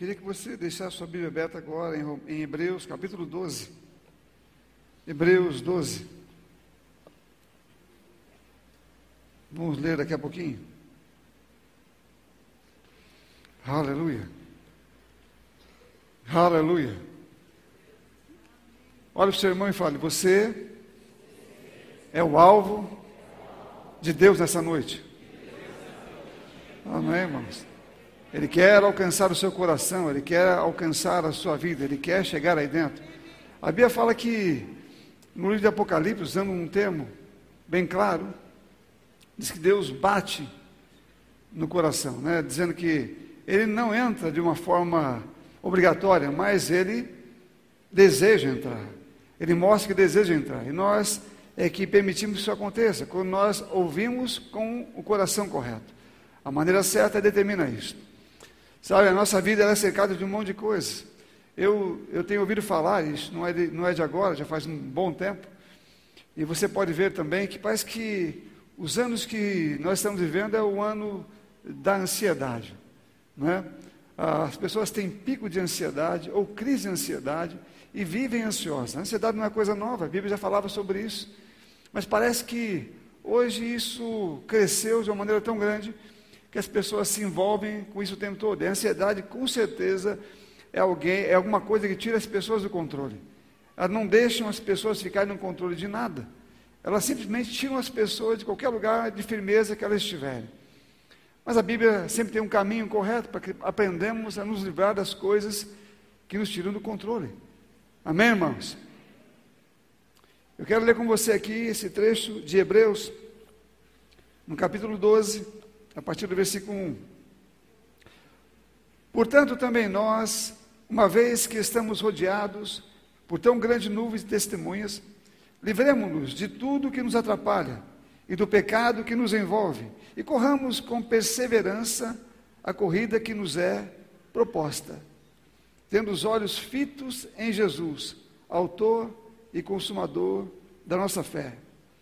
Queria que você deixasse sua Bíblia aberta agora em Hebreus, capítulo 12. Hebreus 12. Vamos ler daqui a pouquinho. Aleluia. Aleluia. Olha para o seu irmão e fale: você é o alvo de Deus nessa noite. Amém, irmãos? Ele quer alcançar o seu coração, Ele quer alcançar a sua vida, Ele quer chegar aí dentro. A Bíblia fala que, no livro de Apocalipse, usando um termo bem claro, diz que Deus bate no coração, né? Dizendo que Ele não entra de uma forma obrigatória, mas Ele deseja entrar. Ele mostra que deseja entrar. E nós é que permitimos que isso aconteça, quando nós ouvimos com o coração correto. A maneira certa determina isso. Sabe, a nossa vida ela é cercada de um monte de coisas. Eu tenho ouvido falar, isso não é de agora, já faz um bom tempo. E você pode ver também que parece que os anos que nós estamos vivendo é o ano da ansiedade, não é? As pessoas têm pico de ansiedade ou crise de ansiedade e vivem ansiosas. A ansiedade não é coisa nova, a Bíblia já falava sobre isso. Mas parece que hoje isso cresceu de uma maneira tão grande que as pessoas se envolvem com isso o tempo todo. E a ansiedade, com certeza, é alguma coisa que tira as pessoas do controle. Elas não deixam as pessoas ficarem no controle de nada. Elas simplesmente tiram as pessoas de qualquer lugar de firmeza que elas estiverem. Mas a Bíblia sempre tem um caminho correto para que aprendamos a nos livrar das coisas que nos tiram do controle. Amém, irmãos? Eu quero ler com você aqui esse trecho de Hebreus, no capítulo 12, a partir do versículo 1. Portanto, também nós, uma vez que estamos rodeados por tão grande nuvem de testemunhas, livremo-nos de tudo que nos atrapalha e do pecado que nos envolve, e corramos com perseverança a corrida que nos é proposta, tendo os olhos fitos em Jesus, autor e consumador da nossa fé.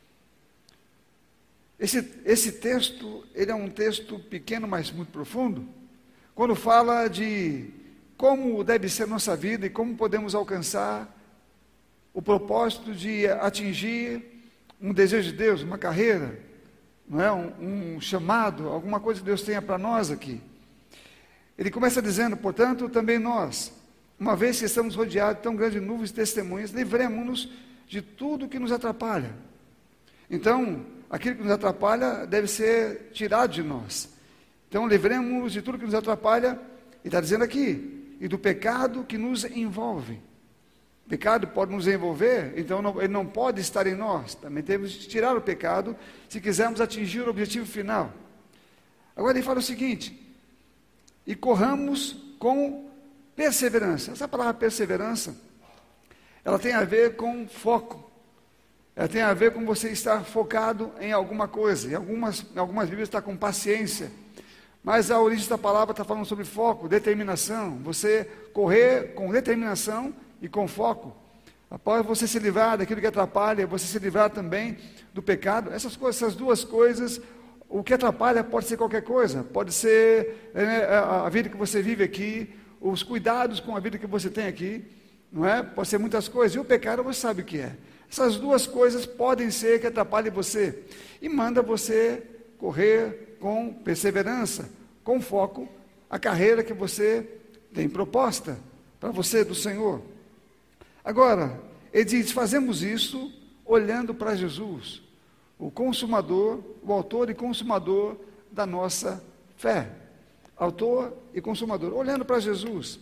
Esse texto, ele é um texto pequeno, mas muito profundo, quando fala de como deve ser a nossa vida e como podemos alcançar o propósito de atingir um desejo de Deus, uma carreira, não é? um chamado, alguma coisa que Deus tenha para nós aqui. Ele começa dizendo: portanto, também nós, uma vez que estamos rodeados de tão grandes nuvens de testemunhas, livremo-nos de tudo que nos atrapalha. Então, aquilo que nos atrapalha deve ser tirado de nós. Então, livremos-nos de tudo que nos atrapalha, e está dizendo aqui, e do pecado que nos envolve. O pecado pode nos envolver, então ele não pode estar em nós. Também temos de tirar o pecado, se quisermos atingir o objetivo final. Agora ele fala o seguinte: e corramos com perseverança. Essa palavra perseverança, ela tem a ver com foco. Ela tem a ver com você estar focado em alguma coisa. Em algumas Bíblias está com paciência. Mas a origem da palavra está falando sobre foco, determinação. Você correr com determinação e com foco. Após você se livrar daquilo que atrapalha, você se livrar também do pecado. Essas duas coisas, o que atrapalha pode ser qualquer coisa. Pode ser a vida que você vive aqui, os cuidados com a vida que você tem aqui, não é? Pode ser muitas coisas. E o pecado você sabe o que é. Essas duas coisas podem ser que atrapalhem você. E manda você correr com perseverança, com foco, a carreira que você tem proposta para você do Senhor. Agora, ele diz: fazemos isso olhando para Jesus, o consumador, o autor e consumador da nossa fé. Autor e consumador, olhando para Jesus.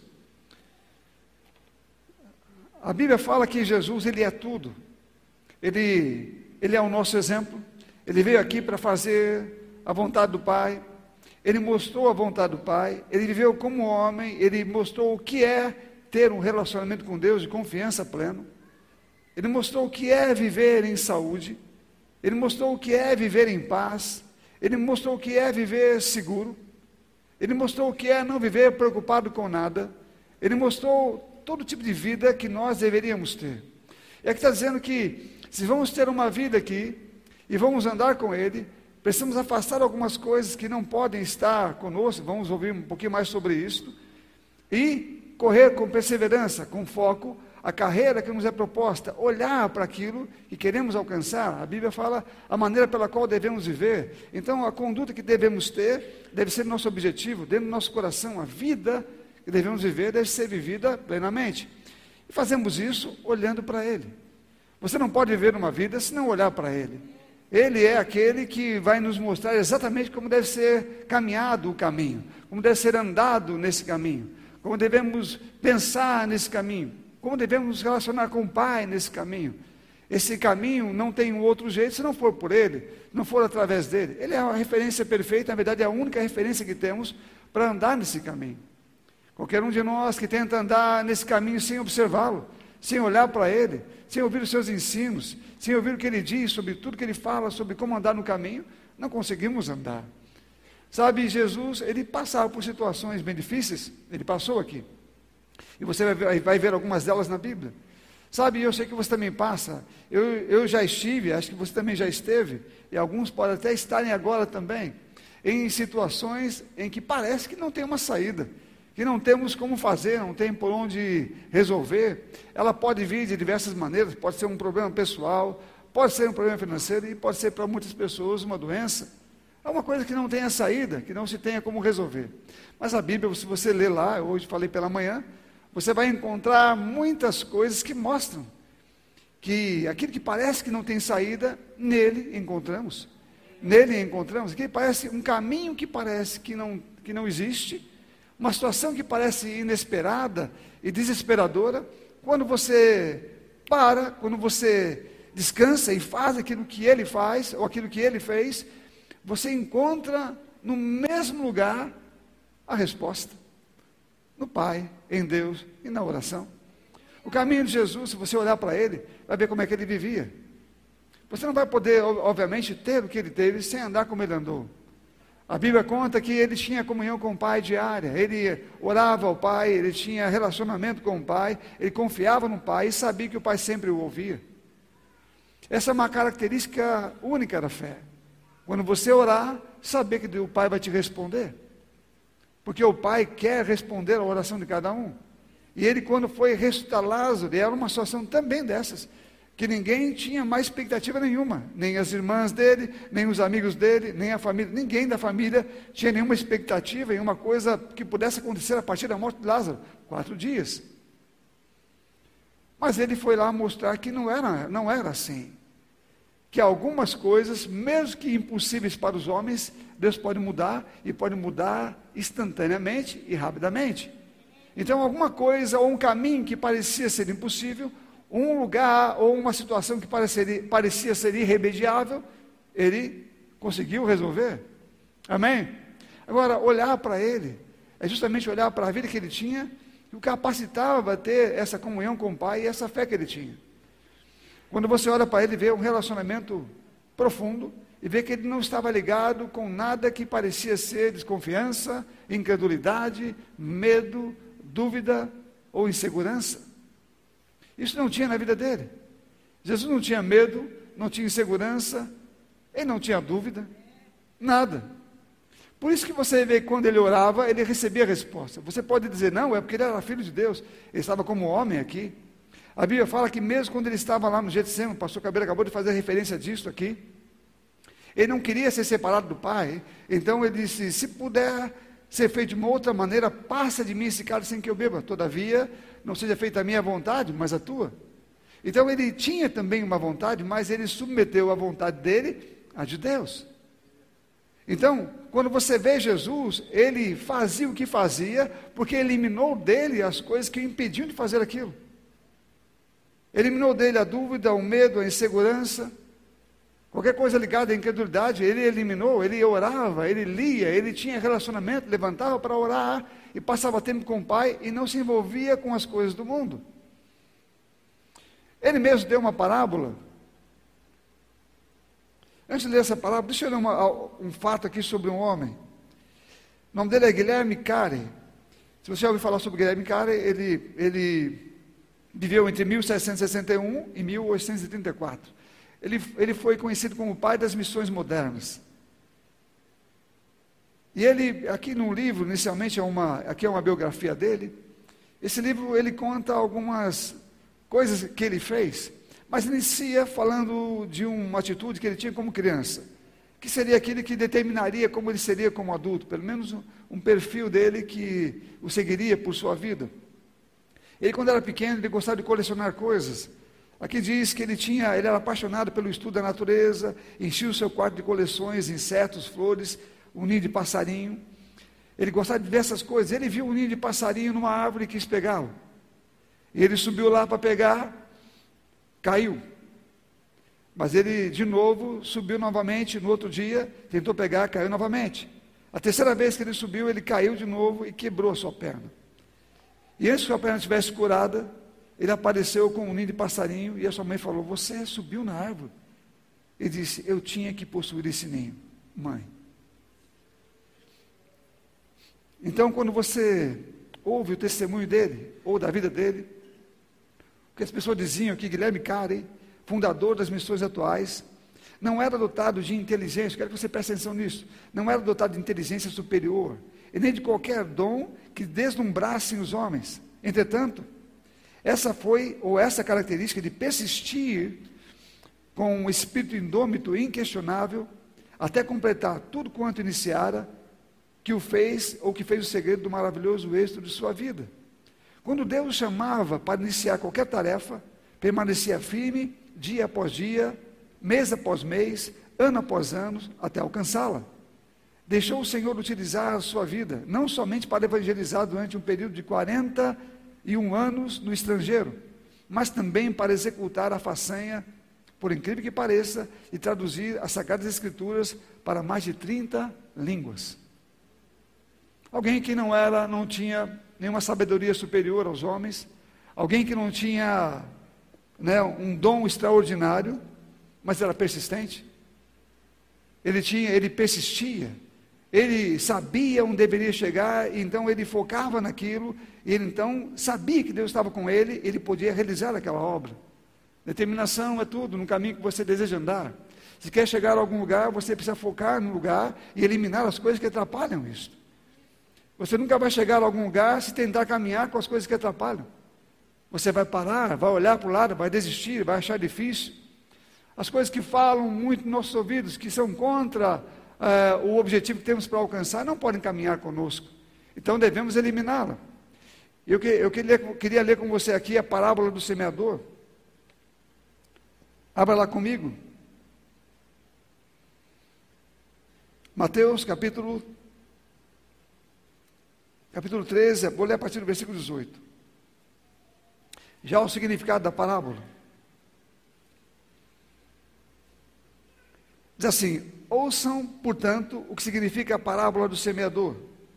A Bíblia fala que Jesus, ele é tudo. Ele é o nosso exemplo. Ele veio aqui para fazer a vontade do Pai. Ele mostrou a vontade do Pai. Ele viveu como homem. Ele mostrou o que é ter um relacionamento com Deus de confiança plena. Ele mostrou o que é viver em saúde. Ele mostrou o que é viver em paz. Ele mostrou o que é viver seguro. Ele mostrou o que é não viver preocupado com nada. Ele mostrou todo tipo de vida que nós deveríamos ter. E aqui está dizendo que se vamos ter uma vida aqui e vamos andar com Ele, precisamos afastar algumas coisas que não podem estar conosco. Vamos ouvir um pouquinho mais sobre isso. e correr com perseverança, com foco, a carreira que nos é proposta, olhar para aquilo que queremos alcançar. A Bíblia fala a maneira pela qual devemos viver. Então, a conduta que devemos ter deve ser nosso objetivo, dentro do nosso coração. A vida que devemos viver deve ser vivida plenamente. E fazemos isso olhando para Ele. Você não pode viver uma vida se não olhar para Ele. Ele é aquele que vai nos mostrar exatamente como deve ser caminhado o caminho, como deve ser andado nesse caminho, como devemos pensar nesse caminho, como devemos nos relacionar com o Pai nesse caminho. Esse caminho não tem um outro jeito se não for por Ele, não for através dEle. Ele é a referência perfeita, na verdade é a única referência que temos para andar nesse caminho. Qualquer um de nós que tenta andar nesse caminho sem observá-lo, sem olhar para Ele, sem ouvir os seus ensinos, sem ouvir o que Ele diz sobre tudo que Ele fala, sobre como andar no caminho, não conseguimos andar. Sabe, Jesus, Ele passava por situações bem difíceis, Ele passou aqui. E você vai ver algumas delas na Bíblia. Sabe, eu sei que você também passa. Eu já estive, acho que você também já esteve, e alguns podem até estarem agora também, em situações em que parece que não tem uma saída, que não temos como fazer, não tem por onde resolver. Ela pode vir de diversas maneiras, pode ser um problema pessoal, pode ser um problema financeiro, e pode ser para muitas pessoas uma doença. É uma coisa que não tenha saída, que não se tenha como resolver. Mas a Bíblia, se você ler lá, hoje falei pela manhã, você vai encontrar muitas coisas que mostram que aquilo que parece que não tem saída, nele encontramos. Nele encontramos, que parece um caminho que parece que não existe, uma situação que parece inesperada e desesperadora. Quando você para, quando você descansa e faz aquilo que Ele faz, ou aquilo que Ele fez, você encontra no mesmo lugar a resposta. No Pai, em Deus e na oração. O caminho de Jesus, se você olhar para Ele, vai ver como é que Ele vivia. Você não vai poder, obviamente, ter o que Ele teve sem andar como Ele andou. A Bíblia conta que Ele tinha comunhão com o Pai diária, Ele orava ao Pai, Ele tinha relacionamento com o Pai, Ele confiava no Pai e sabia que o Pai sempre o ouvia. Essa é uma característica única da fé. Quando você orar, saber que o Pai vai te responder. Porque o Pai quer responder à oração de cada um. E Ele, quando foi ressuscitar Lázaro, era uma situação também dessas, que ninguém tinha mais expectativa nenhuma, nem as irmãs dele, nem os amigos dele, nem a família, ninguém da família tinha nenhuma expectativa em uma coisa que pudesse acontecer a partir da morte de Lázaro, 4 dias. Mas ele foi lá mostrar que não era assim, que algumas coisas, mesmo que impossíveis para os homens, Deus pode mudar, e pode mudar instantaneamente e rapidamente. Então, alguma coisa, ou um caminho que parecia ser impossível, um lugar ou uma situação que parecia ser irremediável, Ele conseguiu resolver. Amém? Agora, olhar para Ele, é justamente olhar para a vida que Ele tinha, que o capacitava a ter essa comunhão com o Pai e essa fé que Ele tinha. Quando você olha para Ele, vê um relacionamento profundo, e vê que Ele não estava ligado com nada que parecia ser desconfiança, incredulidade, medo, dúvida ou insegurança. Isso não tinha na vida dele. Jesus não tinha medo, não tinha insegurança, ele não tinha dúvida, nada. Por isso que você vê que quando ele orava, ele recebia a resposta. Você pode dizer, não, é porque ele era filho de Deus, ele estava como homem aqui. A Bíblia fala que mesmo quando ele estava lá no Getsemane, o pastor Cabelo acabou de fazer referência disso aqui, ele não queria ser separado do Pai, então ele disse, se puder ser feito de uma outra maneira, passa de mim esse cálice sem que eu beba, todavia, não seja feita a minha vontade, mas a tua. Então ele tinha também uma vontade, mas ele submeteu a vontade dele à de Deus. Então, quando você vê Jesus, ele fazia o que fazia, porque eliminou dele as coisas que o impediam de fazer aquilo. Eliminou dele a dúvida, o medo, a insegurança, qualquer coisa ligada à incredulidade, ele eliminou, ele orava, ele lia, ele tinha relacionamento, levantava para orar e passava tempo com o Pai e não se envolvia com as coisas do mundo. Ele mesmo deu uma parábola. Antes de ler essa parábola, deixa eu ler um fato aqui sobre um homem. O nome dele é Guilherme Carey. Se você já ouviu falar sobre Guilherme Carey, ele viveu entre 1761 e 1834. Ele foi conhecido como o pai das missões modernas. E ele, aqui no livro, inicialmente aqui é uma biografia dele. Esse livro, ele conta algumas coisas que ele fez, mas inicia falando de uma atitude que ele tinha como criança, que seria aquele que determinaria como ele seria como adulto, pelo menos um perfil dele que o seguiria por sua vida. Ele, quando era pequeno, ele gostava de colecionar coisas. Aqui diz que ele era apaixonado pelo estudo da natureza, enchia o seu quarto de coleções, insetos, flores, um ninho de passarinho. Ele gostava de diversas coisas. Ele viu um ninho de passarinho numa árvore e quis pegá-lo. E ele subiu lá para pegar, caiu. Mas ele, de novo, subiu novamente. No outro dia, tentou pegar, caiu novamente. A terceira vez que ele subiu, ele caiu de novo e quebrou a sua perna. E antes que a perna estivesse curada, ele apareceu com um ninho de passarinho e a sua mãe falou: você subiu na árvore? Ele disse: eu tinha que possuir esse ninho, mãe. Então, quando você ouve o testemunho dele, ou da vida dele, o que as pessoas diziam aqui, Guilherme Carey, fundador das Missões Atuais, não era dotado de inteligência, quero que você preste atenção nisso, não era dotado de inteligência superior, e nem de qualquer dom que deslumbrassem os homens. Entretanto, essa característica de persistir com um espírito indômito e inquestionável, até completar tudo quanto iniciara, que o fez, ou que fez o segredo do maravilhoso êxito de sua vida. Quando Deus o chamava para iniciar qualquer tarefa, permanecia firme, dia após dia, mês após mês, ano após ano, até alcançá-la. Deixou o Senhor utilizar a sua vida, não somente para evangelizar durante um período de 41 anos no estrangeiro, mas também para executar a façanha, por incrível que pareça, e traduzir as Sagradas Escrituras para mais de 30 línguas. Alguém que não tinha nenhuma sabedoria superior aos homens, alguém que não tinha um dom extraordinário, mas era persistente. Ele persistia, ele sabia onde deveria chegar, então ele focava naquilo, e ele então sabia que Deus estava com ele, ele podia realizar aquela obra. Determinação é tudo no caminho que você deseja andar. Se quer chegar a algum lugar, você precisa focar no lugar e eliminar as coisas que atrapalham isso. Você nunca vai chegar a algum lugar se tentar caminhar com as coisas que atrapalham. Você vai parar, vai olhar para o lado, vai desistir, vai achar difícil. As coisas que falam muito nos nossos ouvidos, que são contra o objetivo que temos para alcançar, não podem caminhar conosco. Então devemos eliminá-la. Eu queria ler com você aqui a parábola do semeador. Abra lá comigo. Mateus capítulo 13, vou ler a partir do versículo 18. Já o significado da parábola. Diz assim: ouçam, portanto, o que significa a parábola do semeador.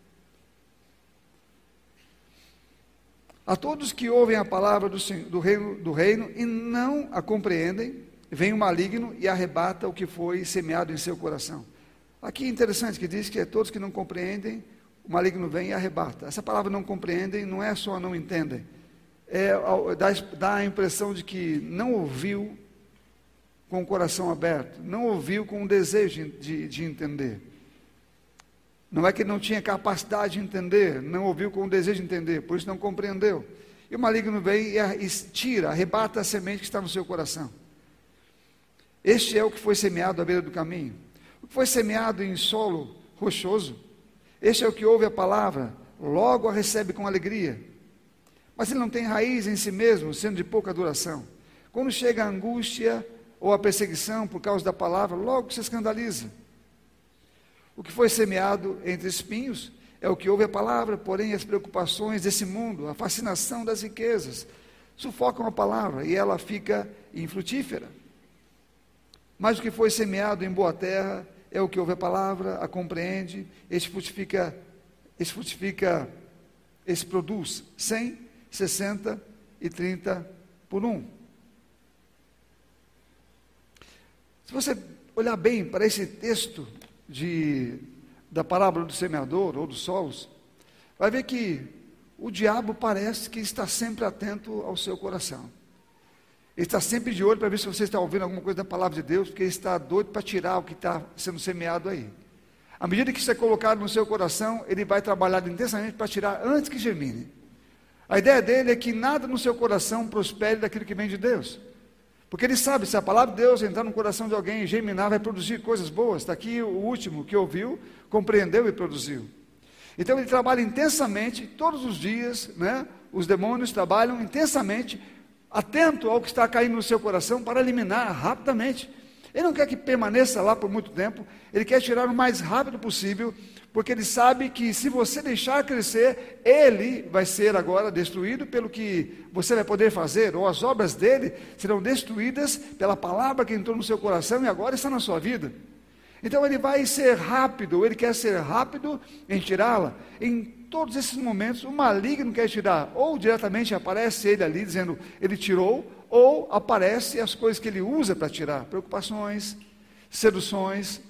A todos que ouvem a palavra do reino e não a compreendem, vem o maligno e arrebata o que foi semeado em seu coração. Aqui é interessante que diz que é todos que não compreendem, o maligno vem e arrebata. Essa palavra não compreendem não é só não entendem, dá a impressão de que não ouviu com o coração aberto, não ouviu com o desejo de entender. Não é que não tinha capacidade de entender, não ouviu com o desejo de entender, por isso não compreendeu. E o maligno vem e tira, arrebata a semente que está no seu coração. Este é o que foi semeado à beira do caminho. O que foi semeado em solo rochoso, este é o que ouve a palavra, logo a recebe com alegria. Mas ele não tem raiz em si mesmo, sendo de pouca duração. Quando chega a angústia ou a perseguição por causa da palavra, logo se escandaliza. O que foi semeado entre espinhos é o que ouve a palavra, porém as preocupações desse mundo, a fascinação das riquezas, sufocam a palavra e ela fica infrutífera. Mas o que foi semeado em boa terra é o que ouve a palavra, a compreende, esse produz 100, 60 e 30 por 1. Se você olhar bem para esse texto da parábola do semeador ou dos solos, vai ver que o diabo parece que está sempre atento ao seu coração. Ele está sempre de olho para ver se você está ouvindo alguma coisa da palavra de Deus, porque ele está doido para tirar o que está sendo semeado aí. À medida que isso é colocado no seu coração, ele vai trabalhar intensamente para tirar antes que germine. A ideia dele é que nada no seu coração prospere daquilo que vem de Deus. Porque ele sabe, se a palavra de Deus entrar no coração de alguém e germinar, vai produzir coisas boas. Está aqui o último que ouviu, compreendeu e produziu. Então ele trabalha intensamente, todos os dias, né? Os demônios trabalham intensamente, atento ao que está caindo no seu coração, para eliminar rapidamente. Ele não quer que permaneça lá por muito tempo, ele quer tirar o mais rápido possível, porque ele sabe que se você deixar crescer, ele vai ser agora destruído pelo que você vai poder fazer, ou as obras dele serão destruídas pela palavra que entrou no seu coração e agora está na sua vida. Então ele vai ser rápido, ele quer ser rápido em tirá-la. Em todos esses momentos, o maligno quer tirar, ou diretamente aparece ele ali dizendo, ele tirou, ou aparece as coisas que ele usa para tirar, preocupações, seduções,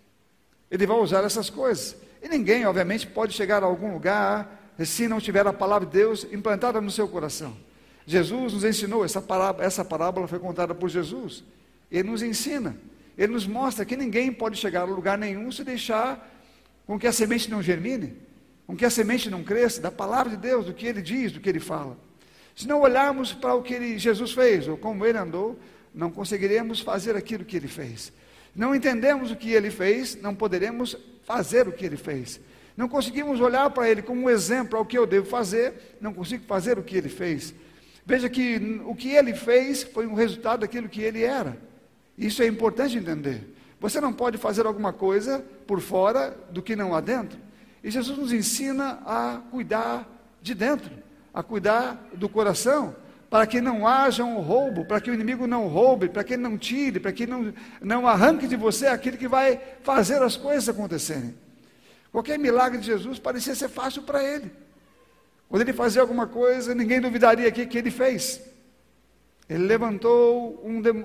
ele vai usar essas coisas. E ninguém, obviamente, pode chegar a algum lugar, se não tiver a palavra de Deus implantada no seu coração. Jesus nos ensinou, essa parábola foi contada por Jesus, ele nos ensina, ele nos mostra que ninguém pode chegar a lugar nenhum se deixar com que a semente não germine, com que a semente não cresça, da palavra de Deus, do que ele diz, do que ele fala. Se não olharmos para o que Jesus fez, ou como ele andou, não conseguiremos fazer aquilo que ele fez. Não entendemos o que ele fez, não poderemos fazer o que ele fez. Não conseguimos olhar para ele como um exemplo ao que eu devo fazer, não consigo fazer o que ele fez. Veja que o que ele fez foi um resultado daquilo que ele era. Isso é importante entender. Você não pode fazer alguma coisa por fora do que não há dentro. E Jesus nos ensina a cuidar de dentro, a cuidar do coração, para que não haja um roubo, para que o inimigo não roube, para que ele não tire, para que não arranque de você aquilo que vai fazer as coisas acontecerem. Qualquer milagre de Jesus parecia ser fácil para ele. Quando ele fazia alguma coisa, ninguém duvidaria que ele fez. Ele levantou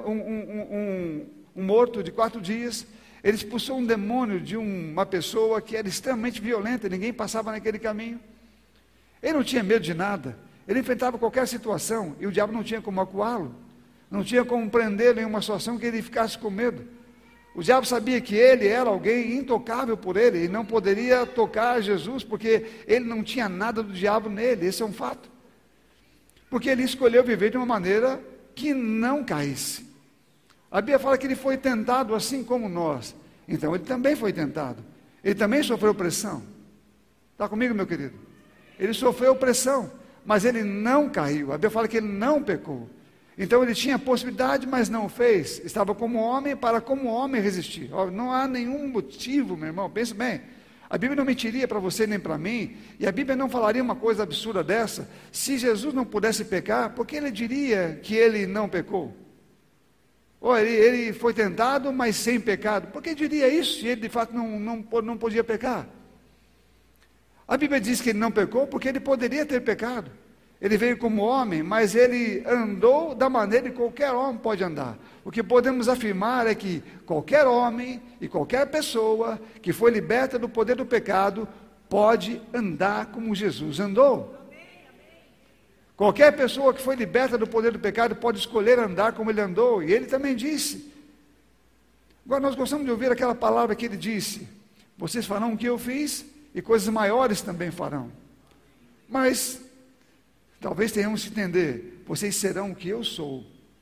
um morto de 4 dias, ele expulsou um demônio de uma pessoa que era extremamente violenta, ninguém passava naquele caminho. Ele não tinha medo de nada, ele enfrentava qualquer situação, e o diabo não tinha como acuá-lo, não tinha como prendê-lo em uma situação que ele ficasse com medo. O diabo sabia que ele era alguém intocável por ele, e não poderia tocar Jesus, porque ele não tinha nada do diabo nele, esse é um fato. Porque ele escolheu viver de uma maneira que não caísse. A Bíblia fala que ele foi tentado assim como nós, então ele também foi tentado, ele também sofreu pressão. Está comigo, meu querido? Ele sofreu pressão, mas ele não caiu. A Bíblia fala que ele não pecou. Então ele tinha possibilidade, mas não fez. Estava como homem para como homem resistir. Não há nenhum motivo, meu irmão, pense bem. A Bíblia não mentiria para você nem para mim, e a Bíblia não falaria uma coisa absurda dessa. Se Jesus não pudesse pecar, por que ele diria que ele não pecou? Ou ele foi tentado, mas sem pecado. Por que diria isso se ele de fato não podia pecar? A Bíblia diz que ele não pecou porque ele poderia ter pecado. Ele veio como homem, mas ele andou da maneira que qualquer homem pode andar. O que podemos afirmar é que qualquer homem e qualquer pessoa que foi liberta do poder do pecado pode andar como Jesus andou. Qualquer pessoa que foi liberta do poder do pecado pode escolher andar como ele andou, e ele também disse. Agora nós gostamos de ouvir aquela palavra que ele disse: vocês farão o que eu fiz, e coisas maiores também farão. Mas talvez tenhamos que entender, vocês serão o que eu sou.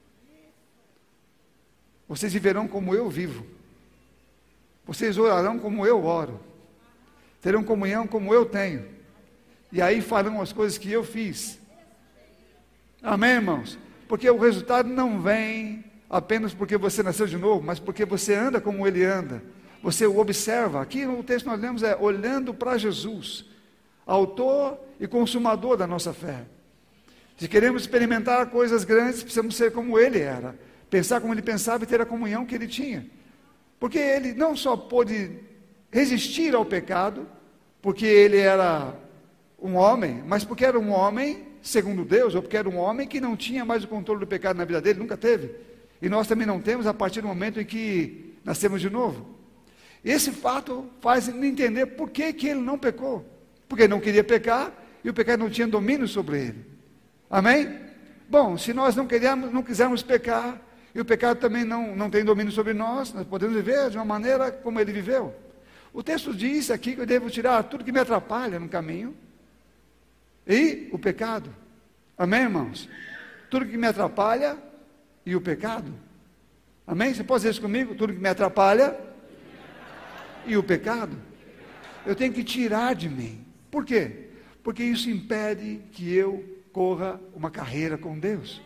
Vocês viverão como eu vivo. Vocês orarão como eu oro. Terão comunhão como eu tenho. E aí farão as coisas que eu fiz. Amém, irmãos? Porque o resultado não vem apenas porque você nasceu de novo, mas porque você anda como ele anda. Você o observa. Aqui no texto nós lemos olhando para Jesus, autor e consumador da nossa fé. Se queremos experimentar coisas grandes, precisamos ser como ele era, pensar como ele pensava e ter a comunhão que ele tinha. Porque ele não só pôde resistir ao pecado, porque ele era um homem, mas porque era um homem segundo Deus, ou porque era um homem que não tinha mais o controle do pecado na vida dele, nunca teve. E nós também não temos a partir do momento em que nascemos de novo. Esse fato faz ele entender por que ele não pecou. Porque ele não queria pecar e o pecado não tinha domínio sobre ele. Amém? Bom, se nós não quisermos pecar, e o pecado também não tem domínio sobre nós podemos viver de uma maneira como ele viveu. O texto diz aqui que eu devo tirar tudo que me atrapalha no caminho e o pecado. Amém, irmãos? Tudo que me atrapalha e o pecado. Amém? Você pode dizer isso comigo? Tudo que me atrapalha e o pecado. Eu tenho que tirar de mim. Por quê? Porque isso impede que eu corra uma carreira com Deus.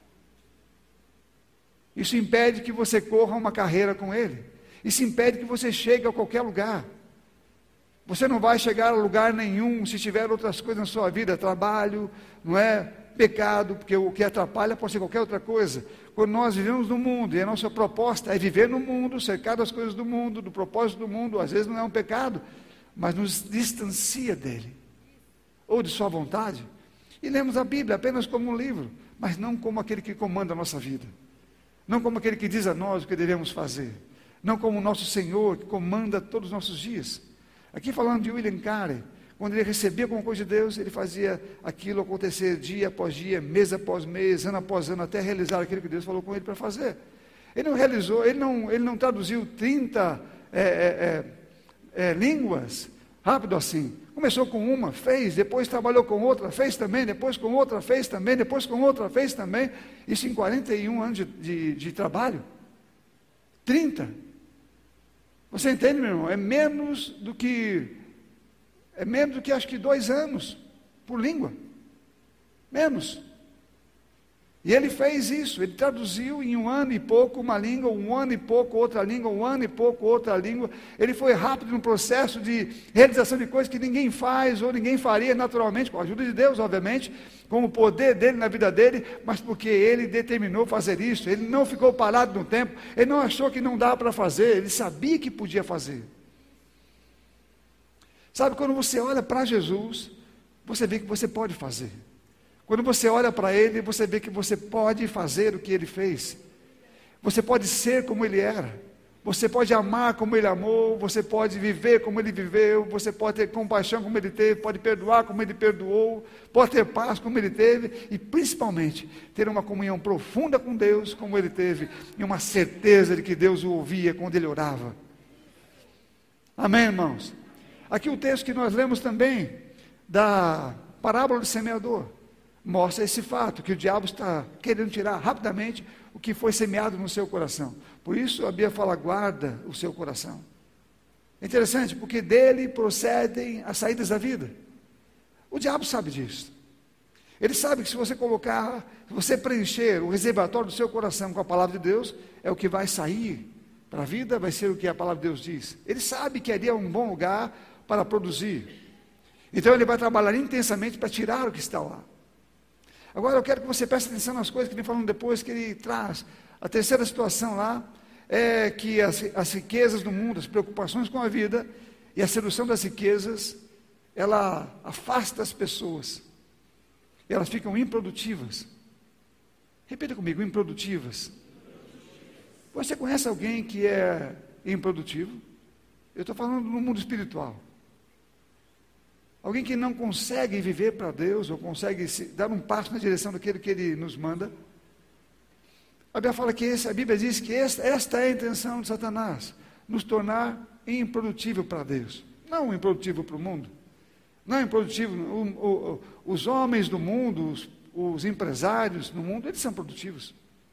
Isso impede que você corra uma carreira com Ele. Isso impede que você chegue a qualquer lugar. Você não vai chegar a lugar nenhum se tiver outras coisas na sua vida, trabalho, não é? Pecado, porque o que atrapalha pode ser qualquer outra coisa. Quando nós vivemos no mundo, e a nossa proposta é viver no mundo, cercado das coisas do mundo, do propósito do mundo, às vezes não é um pecado, mas nos distancia dele, ou de sua vontade, e lemos a Bíblia apenas como um livro, mas não como aquele que comanda a nossa vida, não como aquele que diz a nós o que devemos fazer, não como o nosso Senhor que comanda todos os nossos dias. Aqui falando de William Carey, quando ele recebia alguma coisa de Deus, ele fazia aquilo acontecer dia após dia, mês após mês, ano após ano, até realizar aquilo que Deus falou com ele para fazer. Ele não realizou, ele não traduziu 30 línguas rápido assim. Começou com uma, fez, depois trabalhou com outra, fez também, depois com outra, fez também, depois com outra, fez também. Isso em 41 anos de trabalho. 30. Você entende, meu irmão? É menos do que acho que 2 anos por língua. Menos. E ele fez isso, ele traduziu em 1 ano e pouco uma língua, 1 ano e pouco outra língua, 1 ano e pouco outra língua. Ele foi rápido no processo de realização de coisas que ninguém faz ou ninguém faria naturalmente, com a ajuda de Deus, obviamente, com o poder dele na vida dele, mas porque ele determinou fazer isso. Ele não ficou parado no tempo, ele não achou que não dava para fazer, ele sabia que podia fazer. Sabe, quando você olha para Jesus, você vê que você pode fazer. Quando você olha para Ele, você vê que você pode fazer o que Ele fez. Você pode ser como Ele era. Você pode amar como Ele amou. Você pode viver como Ele viveu. Você pode ter compaixão como Ele teve. Pode perdoar como Ele perdoou. Pode ter paz como Ele teve. E principalmente, ter uma comunhão profunda com Deus como Ele teve. E uma certeza de que Deus o ouvia quando Ele orava. Amém, irmãos? Aqui o texto que nós lemos também, da parábola do semeador, mostra esse fato, que o diabo está querendo tirar rapidamente o que foi semeado no seu coração. Por isso a Bíblia fala, guarda o seu coração. É interessante, porque dele procedem as saídas da vida. O diabo sabe disso. Ele sabe que se você colocar, se você preencher o reservatório do seu coração com a palavra de Deus, é o que vai sair para a vida, vai ser o que a palavra de Deus diz. Ele sabe que ali é um bom lugar para produzir. Então ele vai trabalhar intensamente para tirar o que está lá. Agora eu quero que você preste atenção nas coisas que ele falando depois, que ele traz. A terceira situação lá é que as riquezas do mundo, as preocupações com a vida e a sedução das riquezas, ela afasta as pessoas. Elas ficam improdutivas. Repita comigo, improdutivas. Você conhece alguém que é improdutivo? Eu estou falando no mundo espiritual. Alguém que não consegue viver para Deus, ou consegue dar um passo na direção daquilo que Ele nos manda. A Bíblia fala que a Bíblia diz que esta é a intenção de Satanás, nos tornar improdutível para Deus. Não improdutivo para o mundo. Não improdutivo, os homens do mundo, os empresários no mundo, eles são produtivos.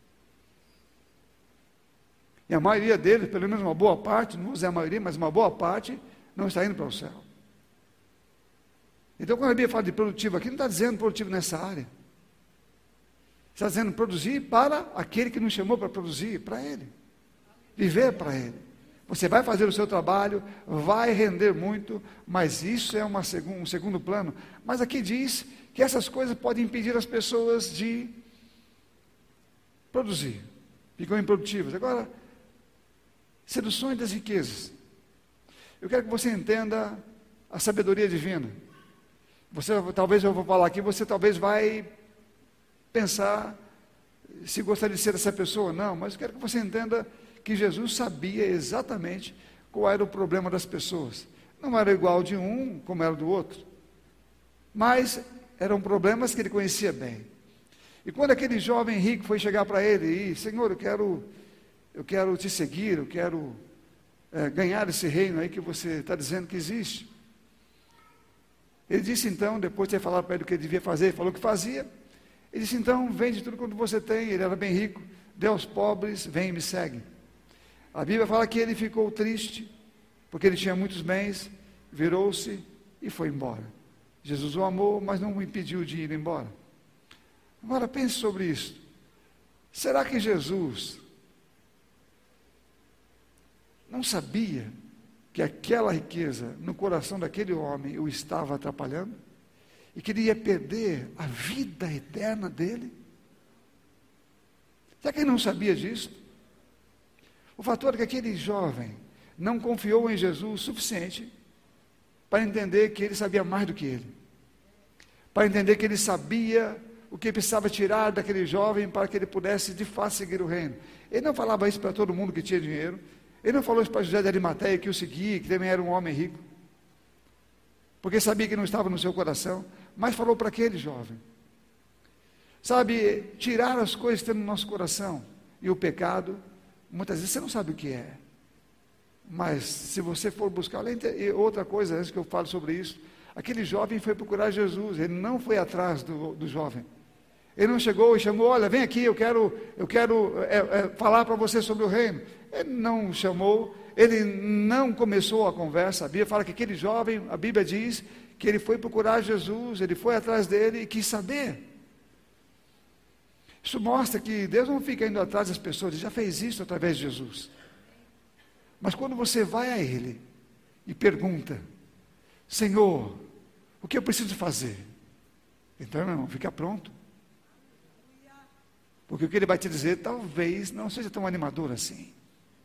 E a maioria deles, pelo menos uma boa parte, não vou dizer a maioria, mas uma boa parte, não está indo para o céu. Então, quando a Bíblia fala de produtivo aqui, não está dizendo produtivo nessa área. Está dizendo produzir para aquele que nos chamou para produzir, para Ele. Viver para Ele. Você vai fazer o seu trabalho, vai render muito, mas isso é um segundo plano. Mas aqui diz que essas coisas podem impedir as pessoas de produzir. Ficam improdutivas. Agora, seduções das riquezas. Eu quero que você entenda a sabedoria divina. Talvez eu vou falar aqui, você talvez vai pensar se gostaria de ser essa pessoa. Não, mas eu quero que você entenda que Jesus sabia exatamente qual era o problema das pessoas. Não era igual de um como era do outro, mas eram problemas que ele conhecia bem. E quando aquele jovem rico foi chegar para ele e, Senhor, eu quero te seguir, eu quero ganhar esse reino aí que você está dizendo que existe. Ele disse então, depois de ter falado para ele o que ele devia fazer, ele falou o que fazia. Ele disse então, vende tudo quanto você tem. Ele era bem rico, dê aos pobres, vem e me segue. A Bíblia fala que ele ficou triste, porque ele tinha muitos bens, virou-se e foi embora. Jesus o amou, mas não o impediu de ir embora. Agora pense sobre isso. Será que Jesus não sabia que aquela riqueza no coração daquele homem o estava atrapalhando? E que ele ia perder a vida eterna dele? Será que ele não sabia disso? O fator é que aquele jovem não confiou em Jesus o suficiente para entender que ele sabia mais do que ele. Para entender que ele sabia o que precisava tirar daquele jovem para que ele pudesse de fato seguir o reino. Ele não falava isso para todo mundo que tinha dinheiro. Ele não falou isso para José de Arimateia, que o seguia, que também era um homem rico, porque sabia que não estava no seu coração, mas falou para aquele jovem. Sabe, tirar as coisas que tem no nosso coração, e o pecado, muitas vezes você não sabe o que é, mas se você for buscar, e outra coisa, antes que eu falo sobre isso, aquele jovem foi procurar Jesus, ele não foi atrás do jovem. Ele não chegou e chamou, olha, vem aqui, eu quero falar para você sobre o reino. Ele não chamou, ele não começou a conversa. A Bíblia fala que aquele jovem, a Bíblia diz que ele foi procurar Jesus, ele foi atrás dele e quis saber. Isso mostra que Deus não fica indo atrás das pessoas, ele já fez isso através de Jesus. Mas quando você vai a Ele e pergunta, Senhor, o que eu preciso fazer? Então, meu irmão, fica pronto. Porque o que Ele vai te dizer talvez não seja tão animador assim.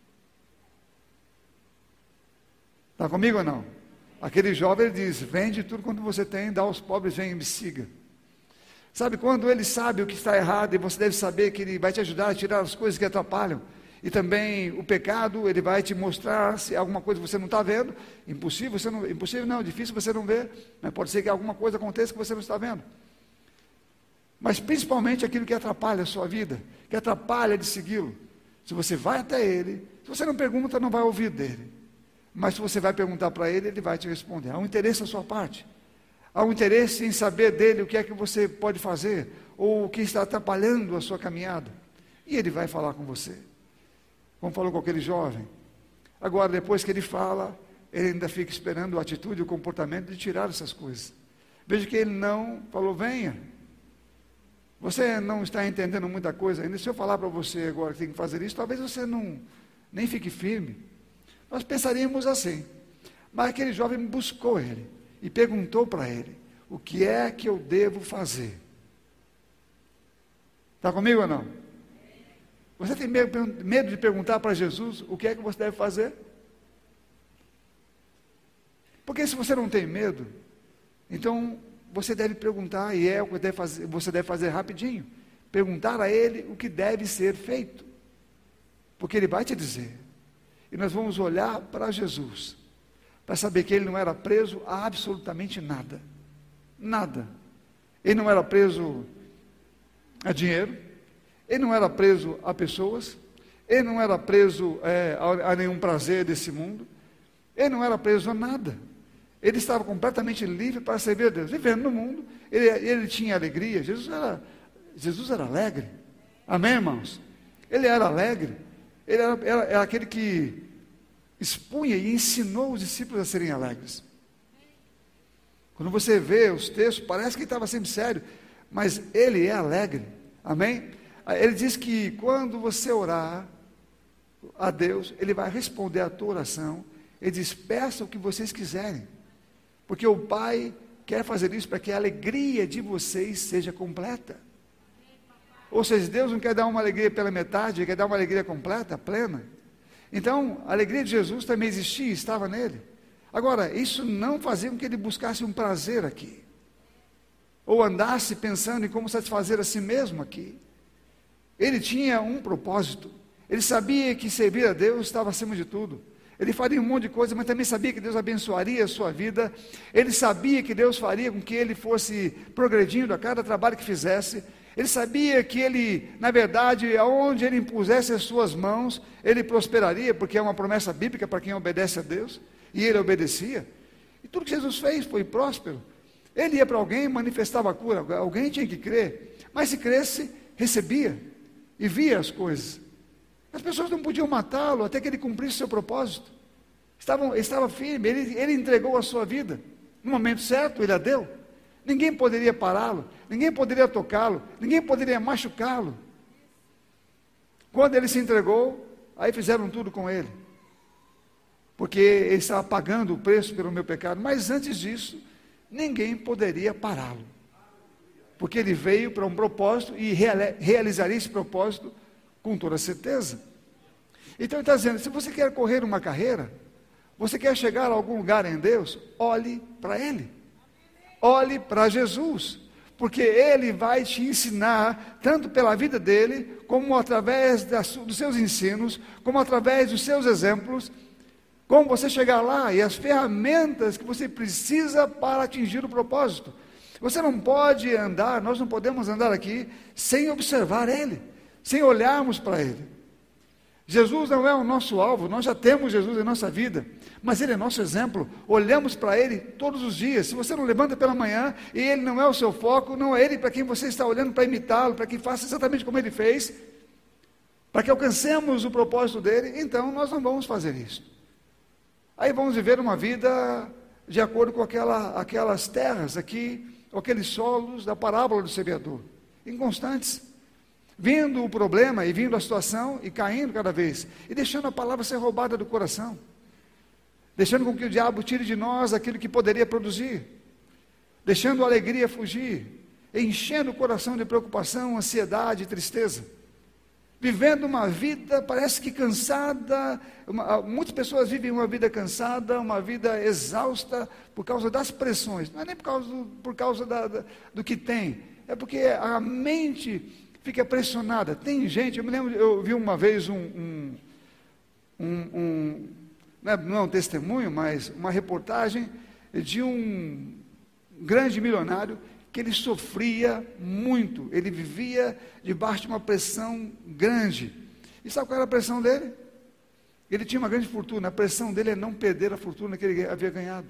Está comigo ou não? Aquele jovem, ele diz, vende tudo quanto você tem, dá aos pobres, vem e me siga. Sabe, quando ele sabe o que está errado, e você deve saber que ele vai te ajudar a tirar as coisas que atrapalham, e também o pecado, ele vai te mostrar se alguma coisa você não está vendo, impossível não, difícil você não ver, mas pode ser que alguma coisa aconteça que você não está vendo. Mas principalmente aquilo que atrapalha a sua vida, que atrapalha de segui-lo. Se você vai até ele, se você não pergunta, não vai ouvir dele. Mas se você vai perguntar para ele, ele vai te responder. Há um interesse da sua parte. Há um interesse em saber dele o que é que você pode fazer, ou o que está atrapalhando a sua caminhada. E ele vai falar com você. Como falou com aquele jovem. Agora, depois que ele fala, ele ainda fica esperando a atitude, o comportamento de tirar essas coisas. Veja que ele não falou, venha. Você não está entendendo muita coisa ainda. Se eu falar para você agora que tem que fazer isso, talvez você nem fique firme. Nós pensaríamos assim. Mas aquele jovem buscou ele e perguntou para ele, o que é que eu devo fazer? Está comigo ou não? Você tem medo de perguntar para Jesus o que é que você deve fazer? Porque se você não tem medo, então você deve perguntar, e é o que você deve fazer rapidinho, perguntar a ele o que deve ser feito, porque ele vai te dizer, e nós vamos olhar para Jesus, para saber que ele não era preso a absolutamente nada, nada, ele não era preso a dinheiro, ele não era preso a pessoas, ele não era preso a nenhum prazer desse mundo, ele não era preso a nada. Ele estava completamente livre para servir a Deus. Vivendo no mundo, ele tinha alegria. Jesus era alegre. Amém, irmãos? Ele era alegre. Ele era aquele que expunha e ensinou os discípulos a serem alegres. Quando você vê os textos, parece que ele estava sempre sério, mas ele é alegre. Amém? Ele diz que quando você orar a Deus, Ele vai responder a tua oração. Ele diz, peça o que vocês quiserem. Porque o Pai quer fazer isso para que a alegria de vocês seja completa. Ou seja, Deus não quer dar uma alegria pela metade, Ele quer dar uma alegria completa, plena. Então, a alegria de Jesus também existia, estava nele. Agora, isso não fazia com que ele buscasse um prazer aqui. Ou andasse pensando em como satisfazer a si mesmo aqui. Ele tinha um propósito. Ele sabia que servir a Deus estava acima de tudo. Ele faria um monte de coisa, mas também sabia que Deus abençoaria a sua vida. Ele sabia que Deus faria com que ele fosse progredindo a cada trabalho que fizesse. Ele sabia que ele, na verdade, aonde ele impusesse as suas mãos, ele prosperaria, porque é uma promessa bíblica para quem obedece a Deus, e ele obedecia. E tudo que Jesus fez foi próspero. Ele ia para alguém, manifestava a cura, alguém tinha que crer, mas se cresce, recebia e via as coisas. As pessoas não podiam matá-lo até que ele cumprisse o seu propósito. Estava firme, ele entregou a sua vida. No momento certo, ele a deu. Ninguém poderia pará-lo, ninguém poderia tocá-lo, ninguém poderia machucá-lo. Quando ele se entregou, aí fizeram tudo com ele, porque ele estava pagando o preço pelo meu pecado. Mas antes disso, ninguém poderia pará-lo, porque ele veio para um propósito e realizaria esse propósito com toda certeza. Então ele está dizendo, se você quer correr uma carreira, você quer chegar a algum lugar em Deus, olhe para Ele. Olhe para Jesus, porque Ele vai te ensinar, tanto pela vida dEle, como através dos seus ensinos, como através dos seus exemplos, como você chegar lá e as ferramentas que você precisa para atingir o propósito. Você não pode andar, nós não podemos andar aqui sem observar Ele, sem olharmos para Ele. Jesus não é o nosso alvo, nós já temos Jesus em nossa vida, mas Ele é nosso exemplo, olhamos para Ele todos os dias. Se você não levanta pela manhã, e Ele não é o seu foco, não é Ele para quem você está olhando para imitá-lo, para que faça exatamente como Ele fez, para que alcancemos o propósito dEle, então nós não vamos fazer isso. Aí vamos viver uma vida de acordo com aquelas terras aqui, ou aqueles solos da parábola do semeador, inconstantes, vindo o problema e vindo a situação e caindo cada vez, e deixando a palavra ser roubada do coração, deixando com que o diabo tire de nós aquilo que poderia produzir, deixando a alegria fugir, enchendo o coração de preocupação, ansiedade e tristeza, vivendo uma vida, parece que cansada. Muitas pessoas vivem uma vida cansada, uma vida exausta, por causa das pressões, não é nem por causa do que tem, é porque a mente fica pressionada. Tem gente, eu me lembro, eu vi uma vez não é um testemunho, mas uma reportagem de um grande milionário que ele sofria muito, ele vivia debaixo de uma pressão grande. E sabe qual era a pressão dele? Ele tinha uma grande fortuna, a pressão dele é não perder a fortuna que ele havia ganhado.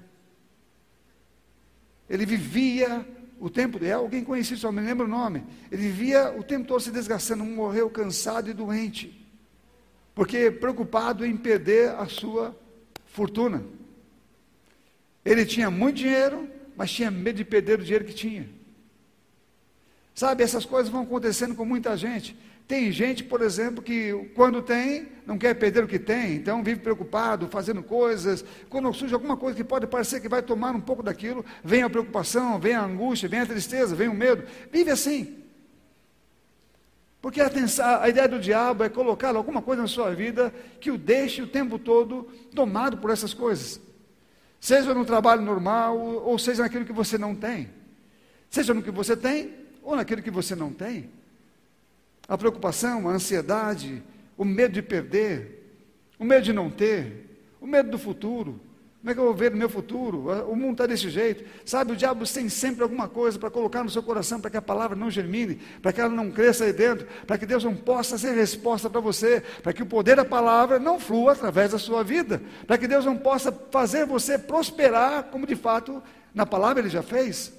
Ele vivia o tempo, alguém conhecido, só me lembro o nome, ele vivia o tempo todo se desgastando, morreu cansado e doente, porque preocupado em perder a sua fortuna. Ele tinha muito dinheiro, mas tinha medo de perder o dinheiro que tinha. Sabe, essas coisas vão acontecendo com muita gente. Tem gente, por exemplo, que quando tem, não quer perder o que tem, então vive preocupado, fazendo coisas. Quando surge alguma coisa que pode parecer que vai tomar um pouco daquilo, vem a preocupação, vem a angústia, vem a tristeza, vem o medo. Vive assim. Porque a ideia do diabo é colocar alguma coisa na sua vida que o deixe o tempo todo tomado por essas coisas. Seja no trabalho normal, ou seja naquilo que você não tem. Seja no que você tem, ou naquilo que você não tem. A preocupação, a ansiedade, o medo de perder, o medo de não ter, o medo do futuro. Como é que eu vou ver no meu futuro? O mundo está desse jeito. Sabe, o diabo tem sempre alguma coisa para colocar no seu coração, para que a palavra não germine, para que ela não cresça aí dentro, para que Deus não possa ser resposta para você, para que o poder da palavra não flua através da sua vida, para que Deus não possa fazer você prosperar, como de fato na palavra Ele já fez.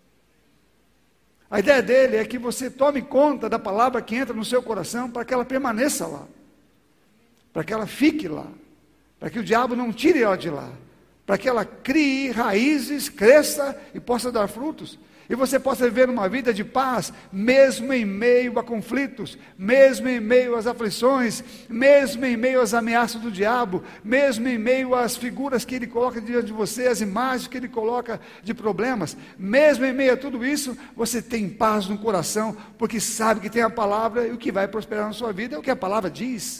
A ideia dele é que você tome conta da palavra que entra no seu coração, para que ela permaneça lá, para que ela fique lá, para que o diabo não tire ela de lá, para que ela crie raízes, cresça e possa dar frutos, e você possa viver uma vida de paz, mesmo em meio a conflitos, mesmo em meio às aflições, mesmo em meio às ameaças do diabo, mesmo em meio às figuras que ele coloca diante de você, as imagens que ele coloca de problemas, mesmo em meio a tudo isso, você tem paz no coração, porque sabe que tem a palavra, e o que vai prosperar na sua vida é o que a palavra diz.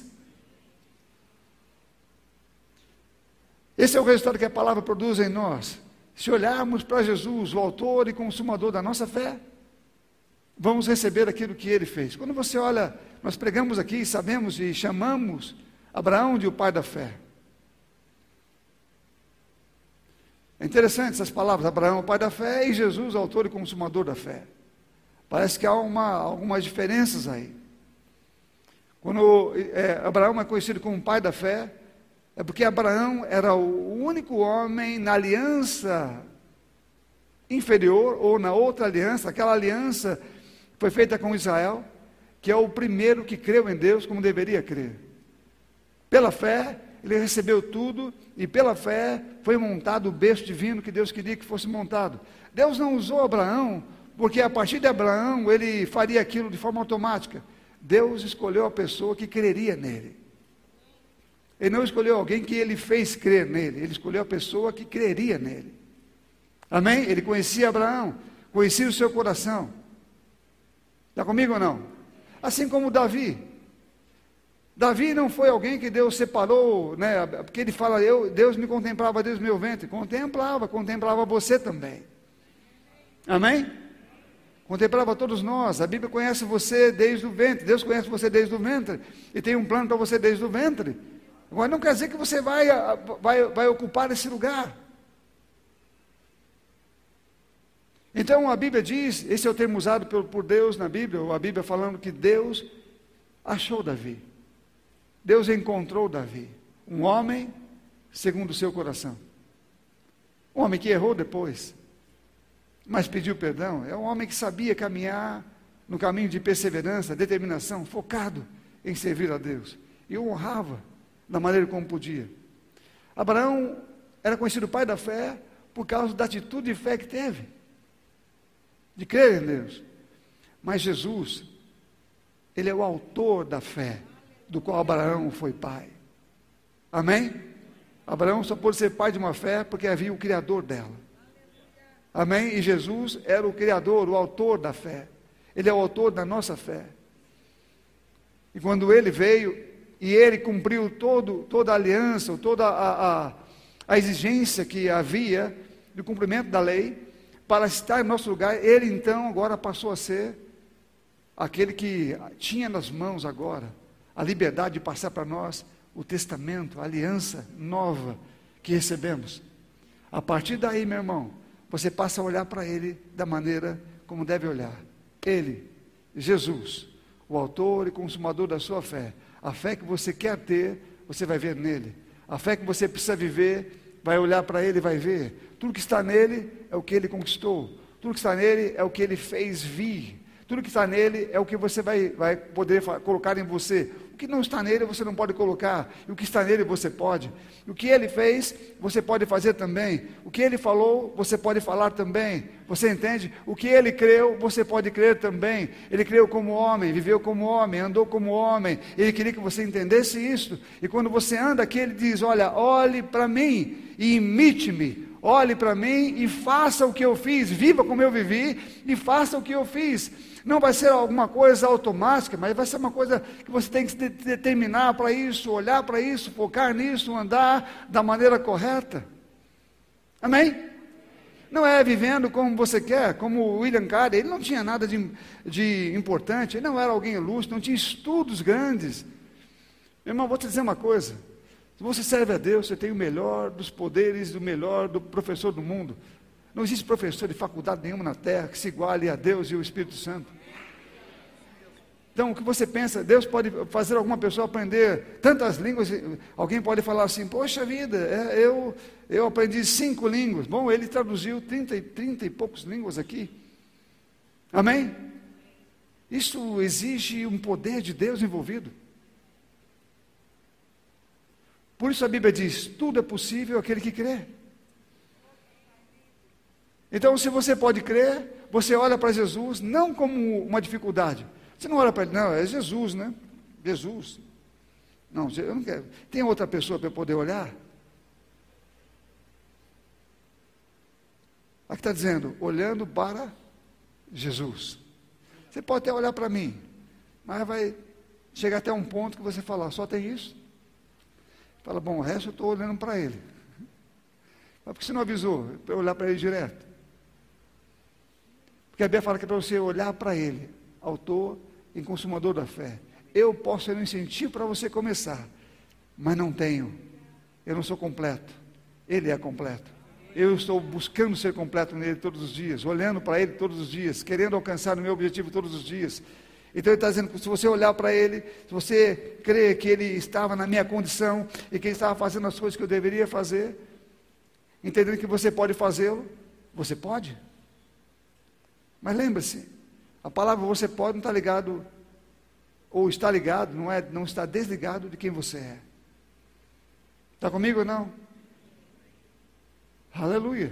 Esse é o resultado que a palavra produz em nós. Se olharmos para Jesus, o autor e consumador da nossa fé, vamos receber aquilo que ele fez. Quando você olha, nós pregamos aqui, sabemos e chamamos Abraão de o pai da fé. É interessante essas palavras, Abraão, o pai da fé, e Jesus, o autor e consumador da fé. Parece que há algumas diferenças aí. Quando Abraão é conhecido como pai da fé, é porque Abraão era o único homem na aliança inferior, ou na outra aliança, aquela aliança que foi feita com Israel, que é o primeiro que creu em Deus como deveria crer. Pela fé, ele recebeu tudo, e pela fé foi montado o berço divino que Deus queria que fosse montado. Deus não usou Abraão, porque a partir de Abraão ele faria aquilo de forma automática. Deus escolheu a pessoa que creria nele. Ele não escolheu alguém que ele fez crer nele, ele escolheu a pessoa que creria nele. Amém? Ele conhecia Abraão, conhecia o seu coração. Está comigo ou não? Assim como Davi. Davi não foi alguém que Deus separou, né? Porque ele fala, Deus me contemplava desde o meu ventre. Contemplava você também. Amém? Contemplava todos nós. A Bíblia conhece você desde o ventre. Deus conhece você desde o ventre. E tem um plano para você desde o ventre. Agora não quer dizer que você vai ocupar esse lugar. Então a Bíblia diz, esse é o termo usado por Deus na Bíblia, ou a Bíblia falando que Deus achou Davi. Deus encontrou Davi, um homem segundo o seu coração. Um homem que errou depois, mas pediu perdão. É um homem que sabia caminhar no caminho de perseverança, determinação, focado em servir a Deus. E o honrava da maneira como podia. Abraão era conhecido pai da fé por causa da atitude de fé que teve, de crer em Deus. Mas Jesus, ele é o autor da fé, do qual Abraão foi pai. Amém? Abraão só pôde ser pai de uma fé porque havia o Criador dela. Amém? E Jesus era o Criador, o autor da fé. Ele é o autor da nossa fé. E quando ele veio, e ele cumpriu toda a aliança, toda a exigência que havia do cumprimento da lei, para estar em nosso lugar, ele então agora passou a ser aquele que tinha nas mãos agora a liberdade de passar para nós o testamento, a aliança nova que recebemos. A partir daí, meu irmão, você passa a olhar para ele da maneira como deve olhar. Ele, Jesus, o autor e consumador da sua fé. A fé que você quer ter, você vai ver nele. A fé que você precisa viver, vai olhar para ele e vai ver. Tudo que está nele é o que ele conquistou. Tudo que está nele é o que ele fez vir. Tudo que está nele é o que você vai poder colocar em você. O que não está nele você não pode colocar. E o que está nele você pode. O que ele fez, você pode fazer também. O que ele falou, você pode falar também. Você entende? O que ele creu, você pode crer também. Ele creu como homem, viveu como homem, andou como homem. Ele queria que você entendesse isso. E quando você anda aqui, ele diz, olha, olhe para mim e imite-me. Olhe para mim e faça o que eu fiz. Viva como eu vivi e faça o que eu fiz. Não vai ser alguma coisa automática, mas vai ser uma coisa que você tem que se determinar para isso, olhar para isso, focar nisso, andar da maneira correta. Amém? Não é vivendo como você quer, como o William Carey. Ele não tinha nada de importante, ele não era alguém ilustre, não tinha estudos grandes. Meu irmão, vou te dizer uma coisa. Se você serve a Deus, você tem o melhor dos poderes, o melhor do professor do mundo. Não existe professor de faculdade nenhuma na terra que se iguale a Deus e o Espírito Santo. Então, o que você pensa? Deus pode fazer alguma pessoa aprender tantas línguas? Alguém pode falar assim, poxa vida, eu aprendi 5 línguas. Bom, ele traduziu 30 e poucos línguas aqui. Amém? Isso exige um poder de Deus envolvido. Por isso a Bíblia diz, tudo é possível àquele que crê. Então, se você pode crer, você olha para Jesus, não como uma dificuldade. Você não olha para ele, não, é Jesus, né? Jesus. Não, eu não quero. Tem outra pessoa para eu poder olhar? Aqui está dizendo, olhando para Jesus. Você pode até olhar para mim, mas vai chegar até um ponto que você fala, só tem isso? Fala, bom, o resto eu estou olhando para ele. Mas por que você não avisou? Para eu olhar para ele direto. Porque a Bíblia fala que é para você olhar para ele, autor e consumador da fé. Eu posso ser um incentivo para você começar, mas não tenho. Eu não sou completo. Ele é completo. eu estou buscando ser completo nele todos os dias, olhando para ele todos os dias, querendo alcançar o meu objetivo todos os dias. Então ele está dizendo que se você olhar para ele, se você crer que ele estava na minha condição e que ele estava fazendo as coisas que eu deveria fazer, entendendo que você pode fazê-lo, você pode. Mas lembre-se, a palavra você pode não está ligado, ou está ligado, não está desligado de quem você é. Está comigo ou não? Aleluia.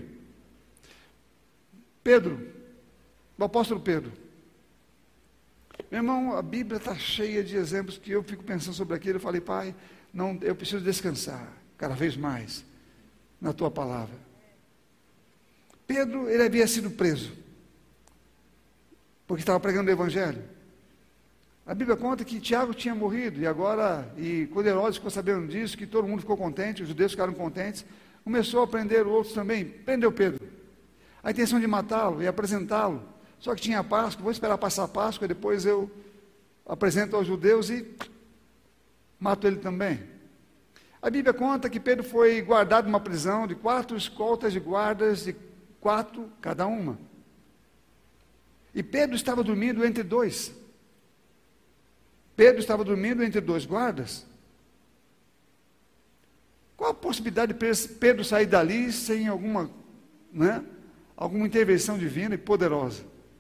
Pedro, o apóstolo Pedro. Meu irmão, a Bíblia está cheia de exemplos que eu fico pensando sobre aquilo. Eu falei, pai, não, eu preciso descansar cada vez mais na tua palavra. Pedro, ele havia sido preso, porque estava pregando o evangelho. A Bíblia conta que Tiago tinha morrido, e quando Herodes ficou sabendo disso, que todo mundo ficou contente, os judeus ficaram contentes, começou a prender outros também, prendeu Pedro. A intenção de matá-lo e apresentá-lo, só que tinha Páscoa, vou esperar passar a Páscoa, depois eu apresento aos judeus e mato ele também. A Bíblia conta que Pedro foi guardado numa prisão de 4 escoltas de guardas, de 4 cada uma. E Pedro estava dormindo entre 2. Pedro estava dormindo entre 2 guardas. Qual a possibilidade de Pedro sair dali sem alguma intervenção divina e poderosa?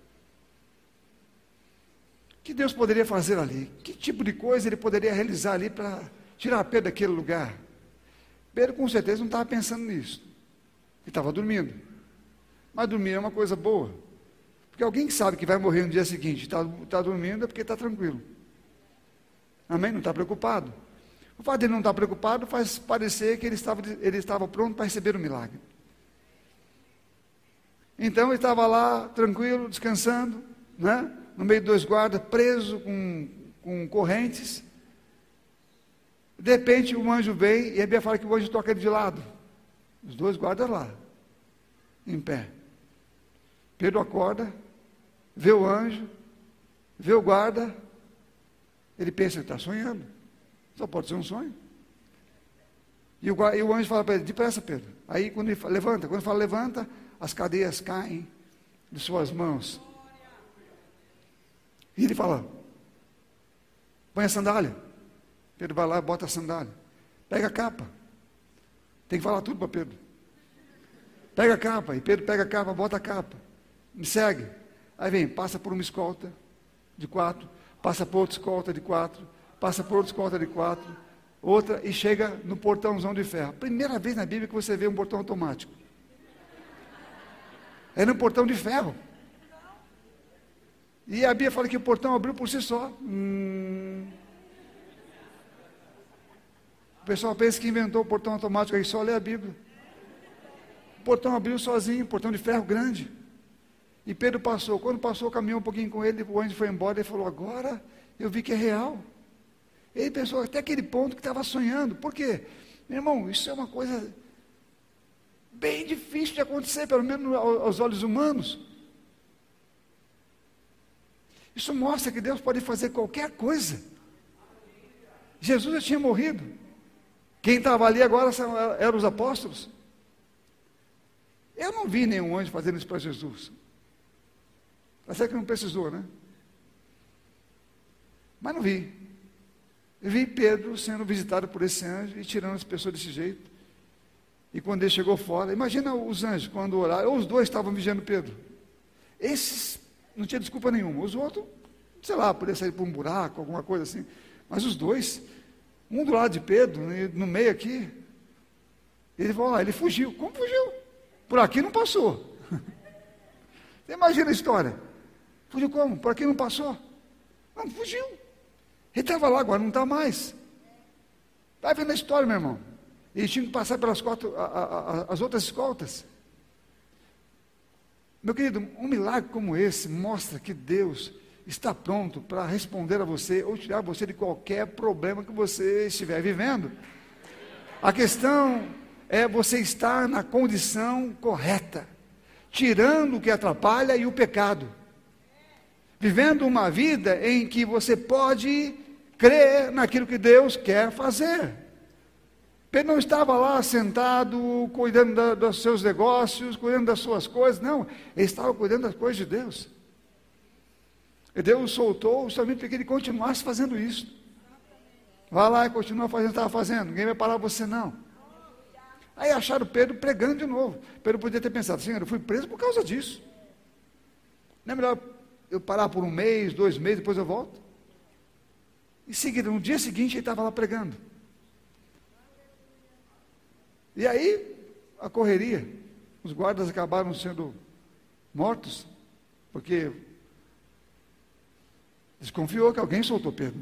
O que Deus poderia fazer ali? Que tipo de coisa ele poderia realizar ali para tirar Pedro daquele lugar? Pedro com certeza não estava pensando nisso. Ele estava dormindo. Mas dormir é uma coisa boa. Porque alguém que sabe que vai morrer no dia seguinte está dormindo é porque está tranquilo. Amém? Não está preocupado. O fato de ele não estar preocupado faz parecer que ele estava pronto para receber o milagre. Então ele estava lá, tranquilo, descansando, no meio de 2 guardas, preso com correntes. De repente um anjo vem, e a Bíblia fala que o anjo toca ele de lado. Os 2 guardas lá, em pé. Pedro acorda, vê o anjo, vê o guarda. Ele pensa que está sonhando. Só pode ser um sonho. E o anjo fala para ele, depressa, Pedro. Aí quando ele fala levanta, as cadeias caem de suas mãos. E ele fala, põe a sandália. Pedro vai lá e bota a sandália. Pega a capa. Tem que falar tudo para Pedro. Pega a capa. E Pedro pega a capa, bota a capa. Me segue. Aí vem, passa por uma escolta de 4, passa por outra escolta de 4, passa por outra escolta de 4, outra, e chega no portãozão de ferro. Primeira vez na Bíblia que você vê um portão automático. É no portão de ferro. E a Bíblia fala que o portão abriu por si só. O pessoal pensa que inventou o portão automático, aí só lê a Bíblia. O portão abriu sozinho, portão de ferro grande. E Pedro passou. Quando passou, caminhou um pouquinho com ele, o anjo foi embora, ele falou, agora eu vi que é real. Ele pensou até aquele ponto que estava sonhando. Por quê? Meu irmão, isso é uma coisa bem difícil de acontecer, pelo menos aos olhos humanos. Isso mostra que Deus pode fazer qualquer coisa. Jesus já tinha morrido. Quem estava ali agora eram os apóstolos. Eu não vi nenhum anjo fazendo isso para Jesus. Até que não precisou, né? Mas não vi. Eu vi Pedro sendo visitado por esse anjo e tirando as pessoas desse jeito. E quando ele chegou fora, imagina os anjos quando oraram, ou os 2 estavam vigiando Pedro. Esses não tinha desculpa nenhuma. Os outros, sei lá, podia sair por um buraco, alguma coisa assim. Mas os 2, um do lado de Pedro, no meio aqui, ele falou lá, ele fugiu. Como fugiu? Por aqui não passou. Você imagina a história. Fugiu como? Por aqui não passou? Não, fugiu. Ele estava lá, agora não está mais. Está vendo a história, meu irmão? Ele tinha que passar pelas as outras escoltas. Meu querido, um milagre como esse mostra que Deus está pronto para responder a você ou tirar você de qualquer problema que você estiver vivendo. A questão é você estar na condição correta, tirando o que atrapalha e o pecado, vivendo uma vida em que você pode crer naquilo que Deus quer fazer. Pedro não estava lá sentado, cuidando dos seus negócios, cuidando das suas coisas, não, ele estava cuidando das coisas de Deus. E Deus o soltou somente para que ele continuasse fazendo isso. Vá lá e continua fazendo o que estava fazendo, ninguém vai parar você não. Aí acharam Pedro pregando de novo. Pedro podia ter pensado, Senhor, eu fui preso por causa disso. Não é melhor eu parar por 1 mês, 2 meses, depois eu volto? Em seguida, no dia seguinte, ele estava lá pregando. E aí, a correria, os guardas acabaram sendo mortos, porque desconfiou que alguém soltou Pedro.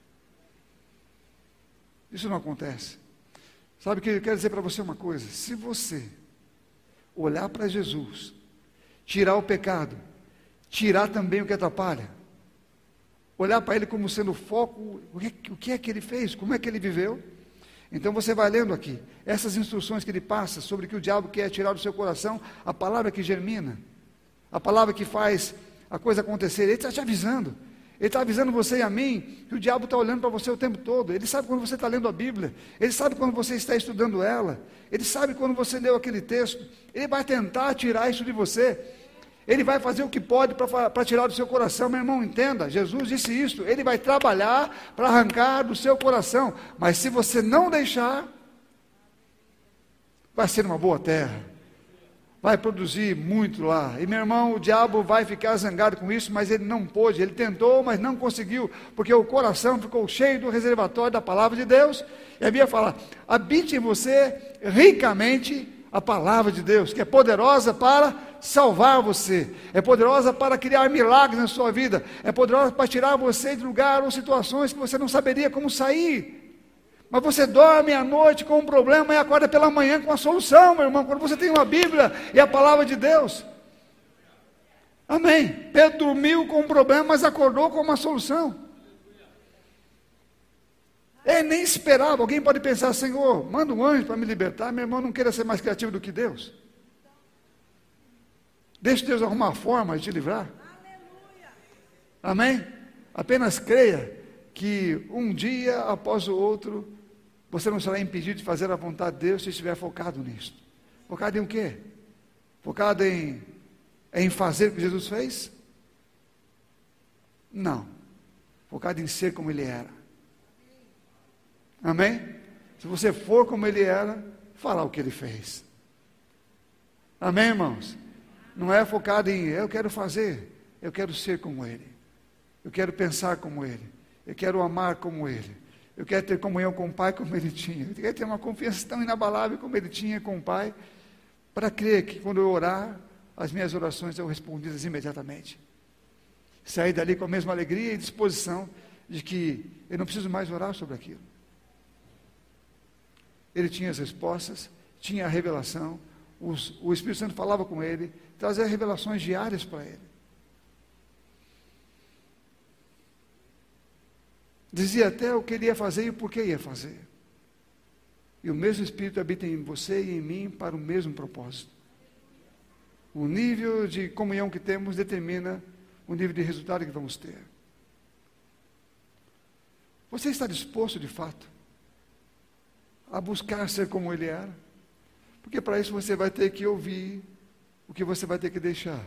Isso não acontece. Sabe que eu quero dizer para você uma coisa, se você olhar para Jesus, tirar o pecado, tirar também o que atrapalha, olhar para ele como sendo o foco, o que é que ele fez, como é que ele viveu, então você vai lendo aqui, essas instruções que ele passa, sobre o que o diabo quer tirar do seu coração, a palavra que germina, a palavra que faz a coisa acontecer, ele está te avisando, ele está avisando você e a mim, que o diabo está olhando para você o tempo todo, ele sabe quando você está lendo a Bíblia, ele sabe quando você está estudando ela, ele sabe quando você leu aquele texto, ele vai tentar tirar isso de você, ele vai fazer o que pode para tirar do seu coração, meu irmão, entenda, Jesus disse isso, ele vai trabalhar para arrancar do seu coração, mas se você não deixar, vai ser uma boa terra, vai produzir muito lá, e meu irmão, o diabo vai ficar zangado com isso, mas ele não pôde, ele tentou, mas não conseguiu, porque o coração ficou cheio do reservatório da palavra de Deus, e a Bíblia fala, habite em você ricamente a palavra de Deus, que é poderosa para salvar você, é poderosa para criar milagres na sua vida, é poderosa para tirar você de lugar ou situações que você não saberia como sair, mas você dorme à noite com um problema e acorda pela manhã com a solução, meu irmão, quando você tem uma Bíblia e a palavra de Deus, amém, Pedro dormiu com um problema, mas acordou com uma solução, ele nem esperava, alguém pode pensar, Senhor, manda um anjo para me libertar, meu irmão, não queira ser mais criativo do que Deus, deixe Deus arrumar forma de te livrar, amém, apenas creia, que um dia após o outro, você não será impedido de fazer a vontade de Deus, se estiver focado nisso, focado em o quê? Focado em fazer o que Jesus fez? Não, focado em ser como Ele era, amém? Se você for como Ele era, falar o que Ele fez, amém, irmãos? Não é focado em, eu quero fazer, eu quero ser como Ele, eu quero pensar como Ele, eu quero amar como Ele, eu quero ter comunhão com o Pai como Ele tinha, eu quero ter uma confiança tão inabalável como Ele tinha com o Pai, para crer que quando eu orar, as minhas orações são respondidas imediatamente, sair dali com a mesma alegria e disposição, de que eu não preciso mais orar sobre aquilo, ele tinha as respostas, tinha a revelação, o Espírito Santo falava com ele, trazia revelações diárias para ele, dizia até o que ele ia fazer e o porquê ia fazer, e o mesmo Espírito habita em você e em mim para o mesmo propósito, o nível de comunhão que temos determina o nível de resultado que vamos ter, você está disposto de fato a buscar ser como Ele era? Porque para isso você vai ter que ouvir o que você vai ter que deixar.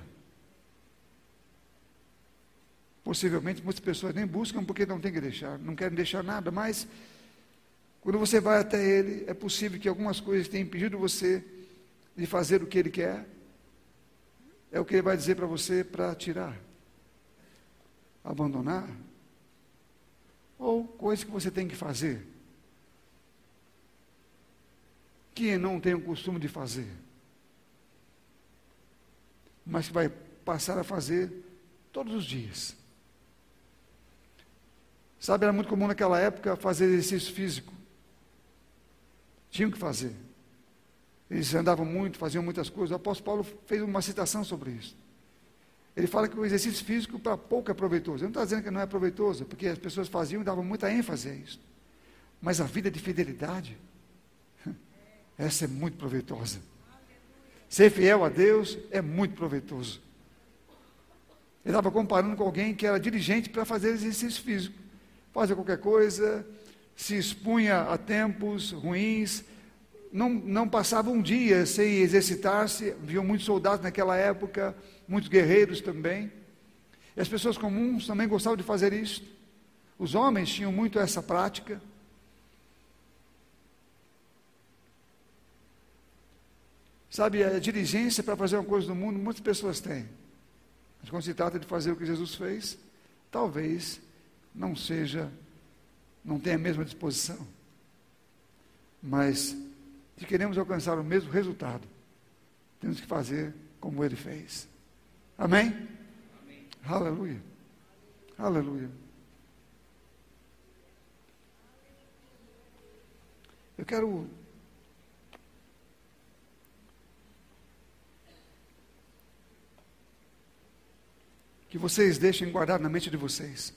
Possivelmente muitas pessoas nem buscam porque não tem que deixar, não querem deixar nada, mas quando você vai até Ele, é possível que algumas coisas tenham impedido você de fazer o que Ele quer, é o que Ele vai dizer para você para tirar, abandonar, ou coisas que você tem que fazer, que não tem o costume de fazer, mas que vai passar a fazer todos os dias. Sabe, era muito comum naquela época fazer exercício físico, tinham que fazer, eles andavam muito, faziam muitas coisas, o apóstolo Paulo fez uma citação sobre isso, ele fala que o exercício físico para pouco é proveitoso, ele não está dizendo que não é proveitoso, porque as pessoas faziam e davam muita ênfase a isso, mas a vida de fidelidade, essa é muito proveitosa. Ser fiel a Deus é muito proveitoso. Ele estava comparando com alguém que era diligente para fazer exercício físico. Fazia qualquer coisa, se expunha a tempos ruins, não passava um dia sem exercitar-se. Viam muitos soldados naquela época, muitos guerreiros também. E as pessoas comuns também gostavam de fazer isso. Os homens tinham muito essa prática. Sabe, a diligência para fazer uma coisa no mundo, muitas pessoas têm. Mas quando se trata de fazer o que Jesus fez, talvez não tenha a mesma disposição. Mas, se queremos alcançar o mesmo resultado, temos que fazer como Ele fez. Amém? Amém. Aleluia. Aleluia. Eu quero que vocês deixem guardado na mente de vocês.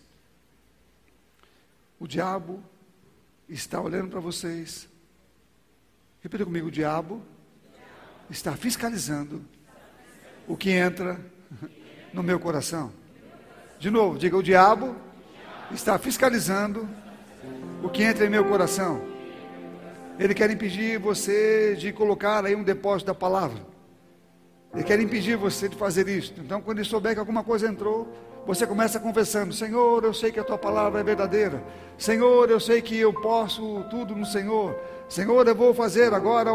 O diabo está olhando para vocês. Repita comigo: o diabo está fiscalizando o que entra no meu coração. De novo, diga: o diabo está fiscalizando o que entra em meu coração. Ele quer impedir você de colocar aí um depósito da palavra. Ele quer impedir você de fazer isso. Então, quando ele souber que alguma coisa entrou, você começa conversando: Senhor, eu sei que a tua palavra é verdadeira. Senhor, eu sei que eu posso tudo no Senhor. Senhor, eu vou fazer agora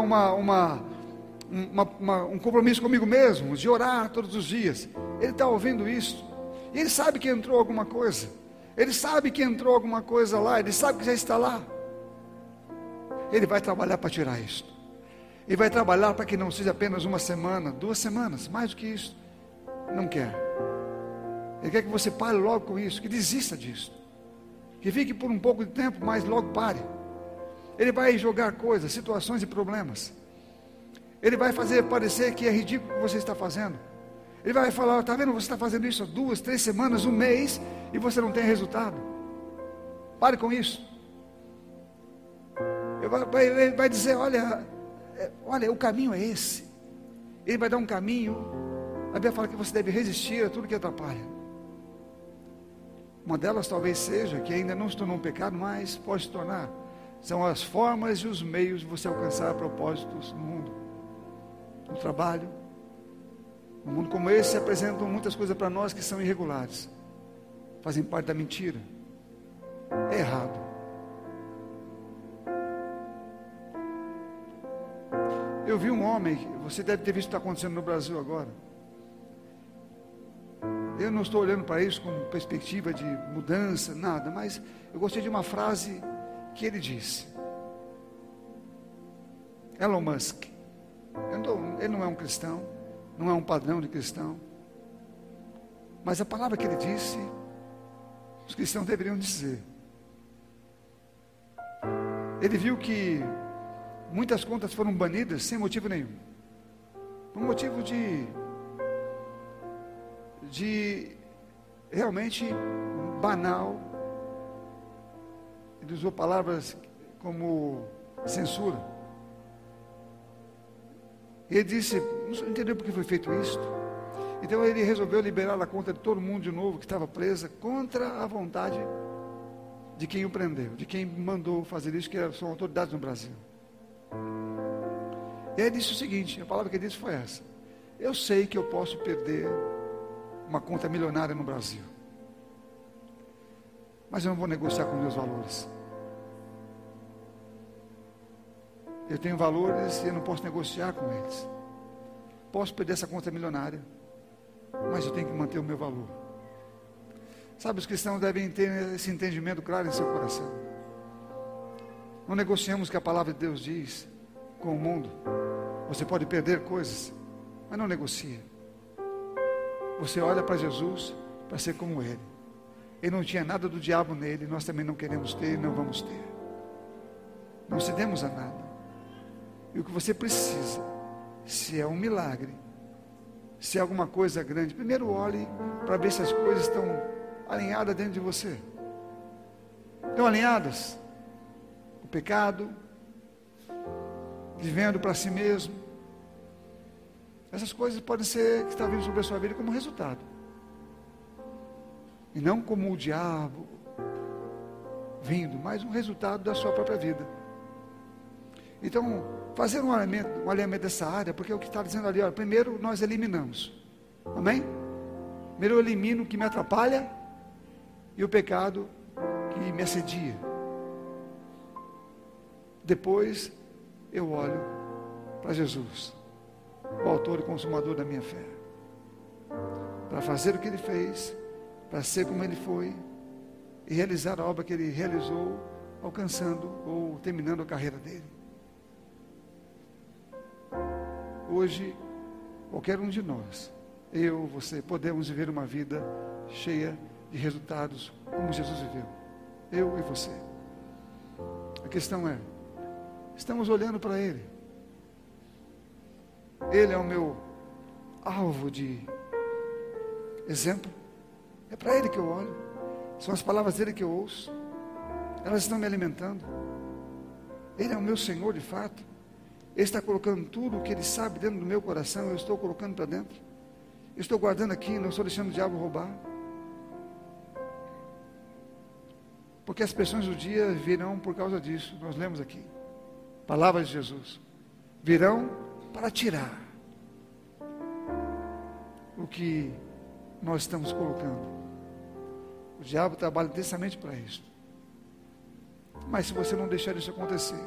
um compromisso comigo mesmo, de orar todos os dias. Ele está ouvindo isso. E ele sabe que entrou alguma coisa. Ele sabe que entrou alguma coisa lá. Ele sabe que já está lá. Ele vai trabalhar para tirar isso. Ele vai trabalhar para que não seja apenas uma semana, 2 semanas, mais do que isso. Não quer. Ele quer que você pare logo com isso, que desista disso. Que fique por um pouco de tempo, mas logo pare. Ele vai jogar coisas, situações e problemas. Ele vai fazer parecer que é ridículo o que você está fazendo. Ele vai falar: está vendo, você está fazendo isso há 2, 3 semanas, 1 mês, e você não tem resultado. Pare com isso. Ele vai dizer: olha, o caminho é esse. Ele vai dar um caminho. A Bíblia fala que você deve resistir a tudo que atrapalha. Uma delas talvez seja, que ainda não se tornou um pecado, mas pode se tornar. São as formas e os meios de você alcançar propósitos no mundo. No trabalho. No mundo como esse, se apresentam muitas coisas para nós que são irregulares. Fazem parte da mentira. É errado. Eu vi um homem, você deve ter visto o que está acontecendo no Brasil agora. Eu não estou olhando para isso com perspectiva de mudança, nada, mas eu gostei de uma frase que ele disse. Elon Musk. Ele não é um cristão, não é um padrão de cristão, mas a palavra que ele disse, os cristãos deveriam dizer. Ele viu que muitas contas foram banidas sem motivo nenhum. Por um motivo de realmente banal. Ele usou palavras como censura. Ele disse: não entendeu por que foi feito isso. Então ele resolveu liberar a conta de todo mundo de novo que estava presa, contra a vontade de quem o prendeu, de quem mandou fazer isso, que são autoridades no Brasil. E ele disse o seguinte, a palavra que ele disse foi essa: eu sei que eu posso perder uma conta milionária no Brasil, mas eu não vou negociar com meus valores. Eu tenho valores e eu não posso negociar com eles. Posso perder essa conta milionária, mas eu tenho que manter o meu valor. Sabe, os cristãos devem ter esse entendimento claro em seu coração. Não negociamos o que a palavra de Deus diz com o mundo. Você pode perder coisas, mas não negocia. Você olha para Jesus para ser como Ele. Ele não tinha nada do diabo nele, nós também não queremos ter e não vamos ter. Não cedemos a nada. E o que você precisa, se é um milagre, se é alguma coisa grande, primeiro olhe para ver se as coisas estão alinhadas dentro de você. Estão alinhadas? O pecado, vivendo para si mesmo. Essas coisas podem ser que está vindo sobre a sua vida como resultado. E não como o diabo vindo, mas um resultado da sua própria vida. Então, fazer um alinhamento dessa área, porque é o que está dizendo ali, olha, primeiro nós eliminamos, amém? Primeiro eu elimino o que me atrapalha e o pecado que me assedia. Depois eu olho para Jesus, o autor e consumador da minha fé, para fazer o que ele fez, para ser como ele foi e realizar a obra que ele realizou, alcançando ou terminando a carreira dele. Hoje, qualquer um de nós, eu, você, podemos viver uma vida cheia de resultados como Jesus viveu. Eu e você. A questão é, estamos olhando para Ele. Ele é o meu alvo de exemplo. É para Ele que eu olho. São as palavras dele que eu ouço. Elas estão me alimentando. Ele é o meu Senhor de fato. Ele está colocando tudo o que Ele sabe dentro do meu coração. Eu estou colocando para dentro. Eu estou guardando aqui, não estou deixando o diabo roubar. Porque as pressões do dia virão por causa disso. Nós lemos aqui. Palavras de Jesus. Virão para tirar o que nós estamos colocando. O diabo trabalha intensamente para isso. Mas se você não deixar isso acontecer,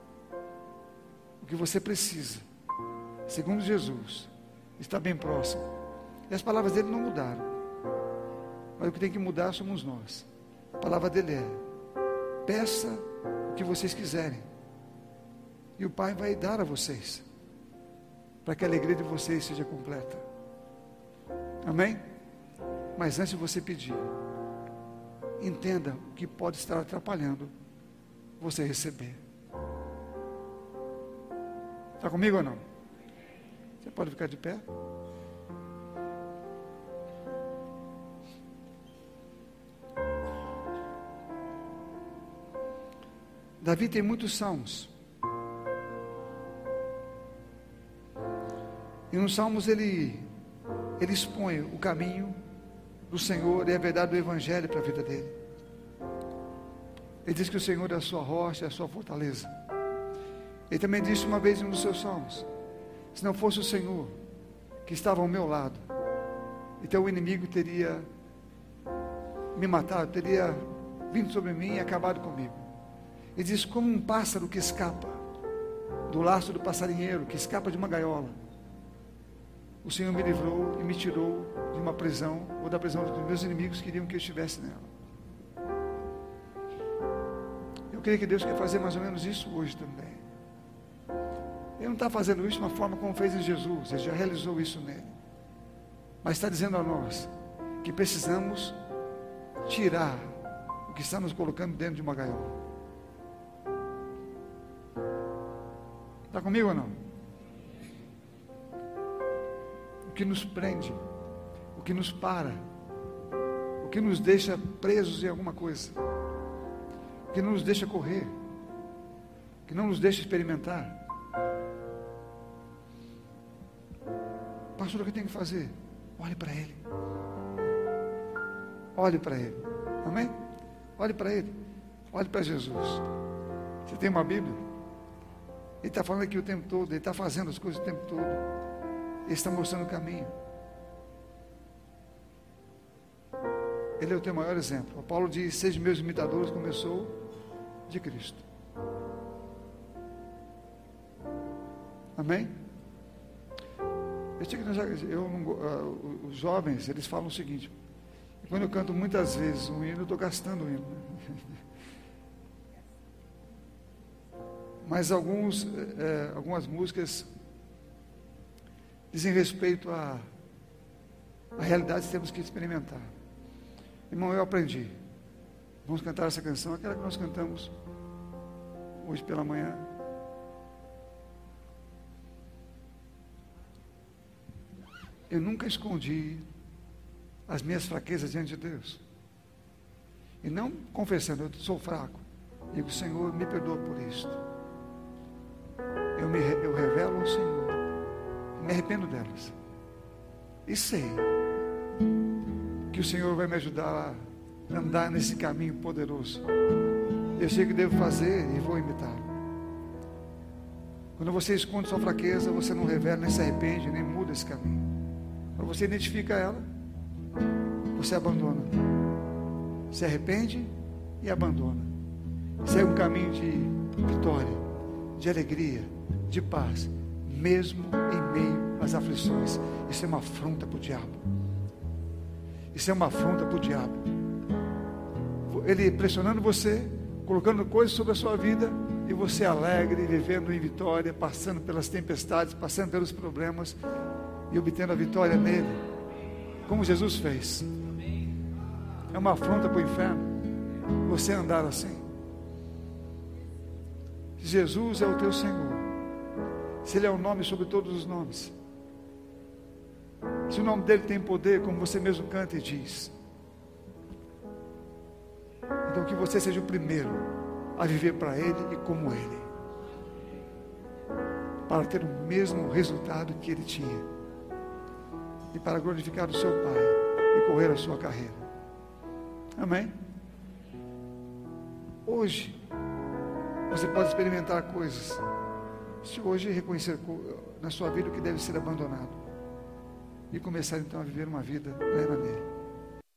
o que você precisa, segundo Jesus, está bem próximo. E as palavras dele não mudaram. Mas o que tem que mudar somos nós. A palavra dele é: peça o que vocês quiserem, e o Pai vai dar a vocês, para que a alegria de vocês seja completa. Amém? Mas antes de você pedir, entenda o que pode estar atrapalhando você receber. Está comigo ou não? Você pode ficar de pé? Davi tem muitos salmos. E nos salmos ele expõe o caminho do Senhor e a verdade do Evangelho para a vida dele. Ele diz que o Senhor é a sua rocha, é a sua fortaleza. Ele também disse uma vez em um dos seus salmos: se não fosse o Senhor que estava ao meu lado, então o inimigo teria me matado, teria vindo sobre mim e acabado comigo. Ele diz: como um pássaro que escapa do laço do passarinheiro, que escapa de uma gaiola, o Senhor me livrou e me tirou de uma prisão, ou da prisão dos meus inimigos que queriam que eu estivesse nela. Eu creio que Deus quer fazer mais ou menos isso hoje também. Ele não está fazendo isso de uma forma como fez em Jesus, Ele já realizou isso nele. Mas está dizendo a nós que precisamos tirar o que está nos colocando dentro de uma gaiola. Está comigo ou não? O que nos prende, o que nos para, o que nos deixa presos em alguma coisa, o que não nos deixa correr, o que não nos deixa experimentar. Pastor, o que tem que fazer? Olhe para Ele. Olhe para Ele. Amém? Olhe para Ele. Olhe para Jesus. Você tem uma Bíblia? Ele está falando aqui o tempo todo. Ele está fazendo as coisas o tempo todo. Ele está mostrando o caminho. Ele é o teu maior exemplo. O Paulo diz: sejam meus imitadores, como eu sou de Cristo. Amém? Os jovens, eles falam o seguinte: quando eu canto muitas vezes um hino, eu estou gastando o hino. Mas algumas músicas dizem respeito à realidade que temos que experimentar. Irmão, eu aprendi. Vamos cantar essa canção, aquela que nós cantamos hoje pela manhã. Eu nunca escondi as minhas fraquezas diante de Deus. E não confessando, eu sou fraco. Digo: Senhor, me perdoa por isto. Eu revelo ao Senhor, me arrependo delas. E sei que o Senhor vai me ajudar a andar nesse caminho poderoso. Eu sei que devo fazer e vou imitá-lo. Quando você esconde sua fraqueza, você não revela, nem se arrepende, nem muda esse caminho. Quando você identifica ela, você abandona. Se arrepende e abandona. Segue um caminho de vitória, de alegria, de paz, mesmo em meio às aflições. Isso é uma afronta para o diabo. Isso é uma afronta para o diabo. Ele pressionando você, colocando coisas sobre a sua vida, e você alegre, vivendo em vitória, passando pelas tempestades, passando pelos problemas e obtendo a vitória nele, como Jesus fez. É uma afronta para o inferno você andar assim. Jesus é o teu Senhor, se Ele é o nome sobre todos os nomes, se o nome dele tem poder, como você mesmo canta e diz, então que você seja o primeiro a viver para Ele e como Ele, para ter o mesmo resultado que Ele tinha, e para glorificar o seu Pai e correr a sua carreira. Amém? Hoje você pode experimentar coisas. Se hoje reconhecer na sua vida o que deve ser abandonado e começar então a viver uma vida plena nele.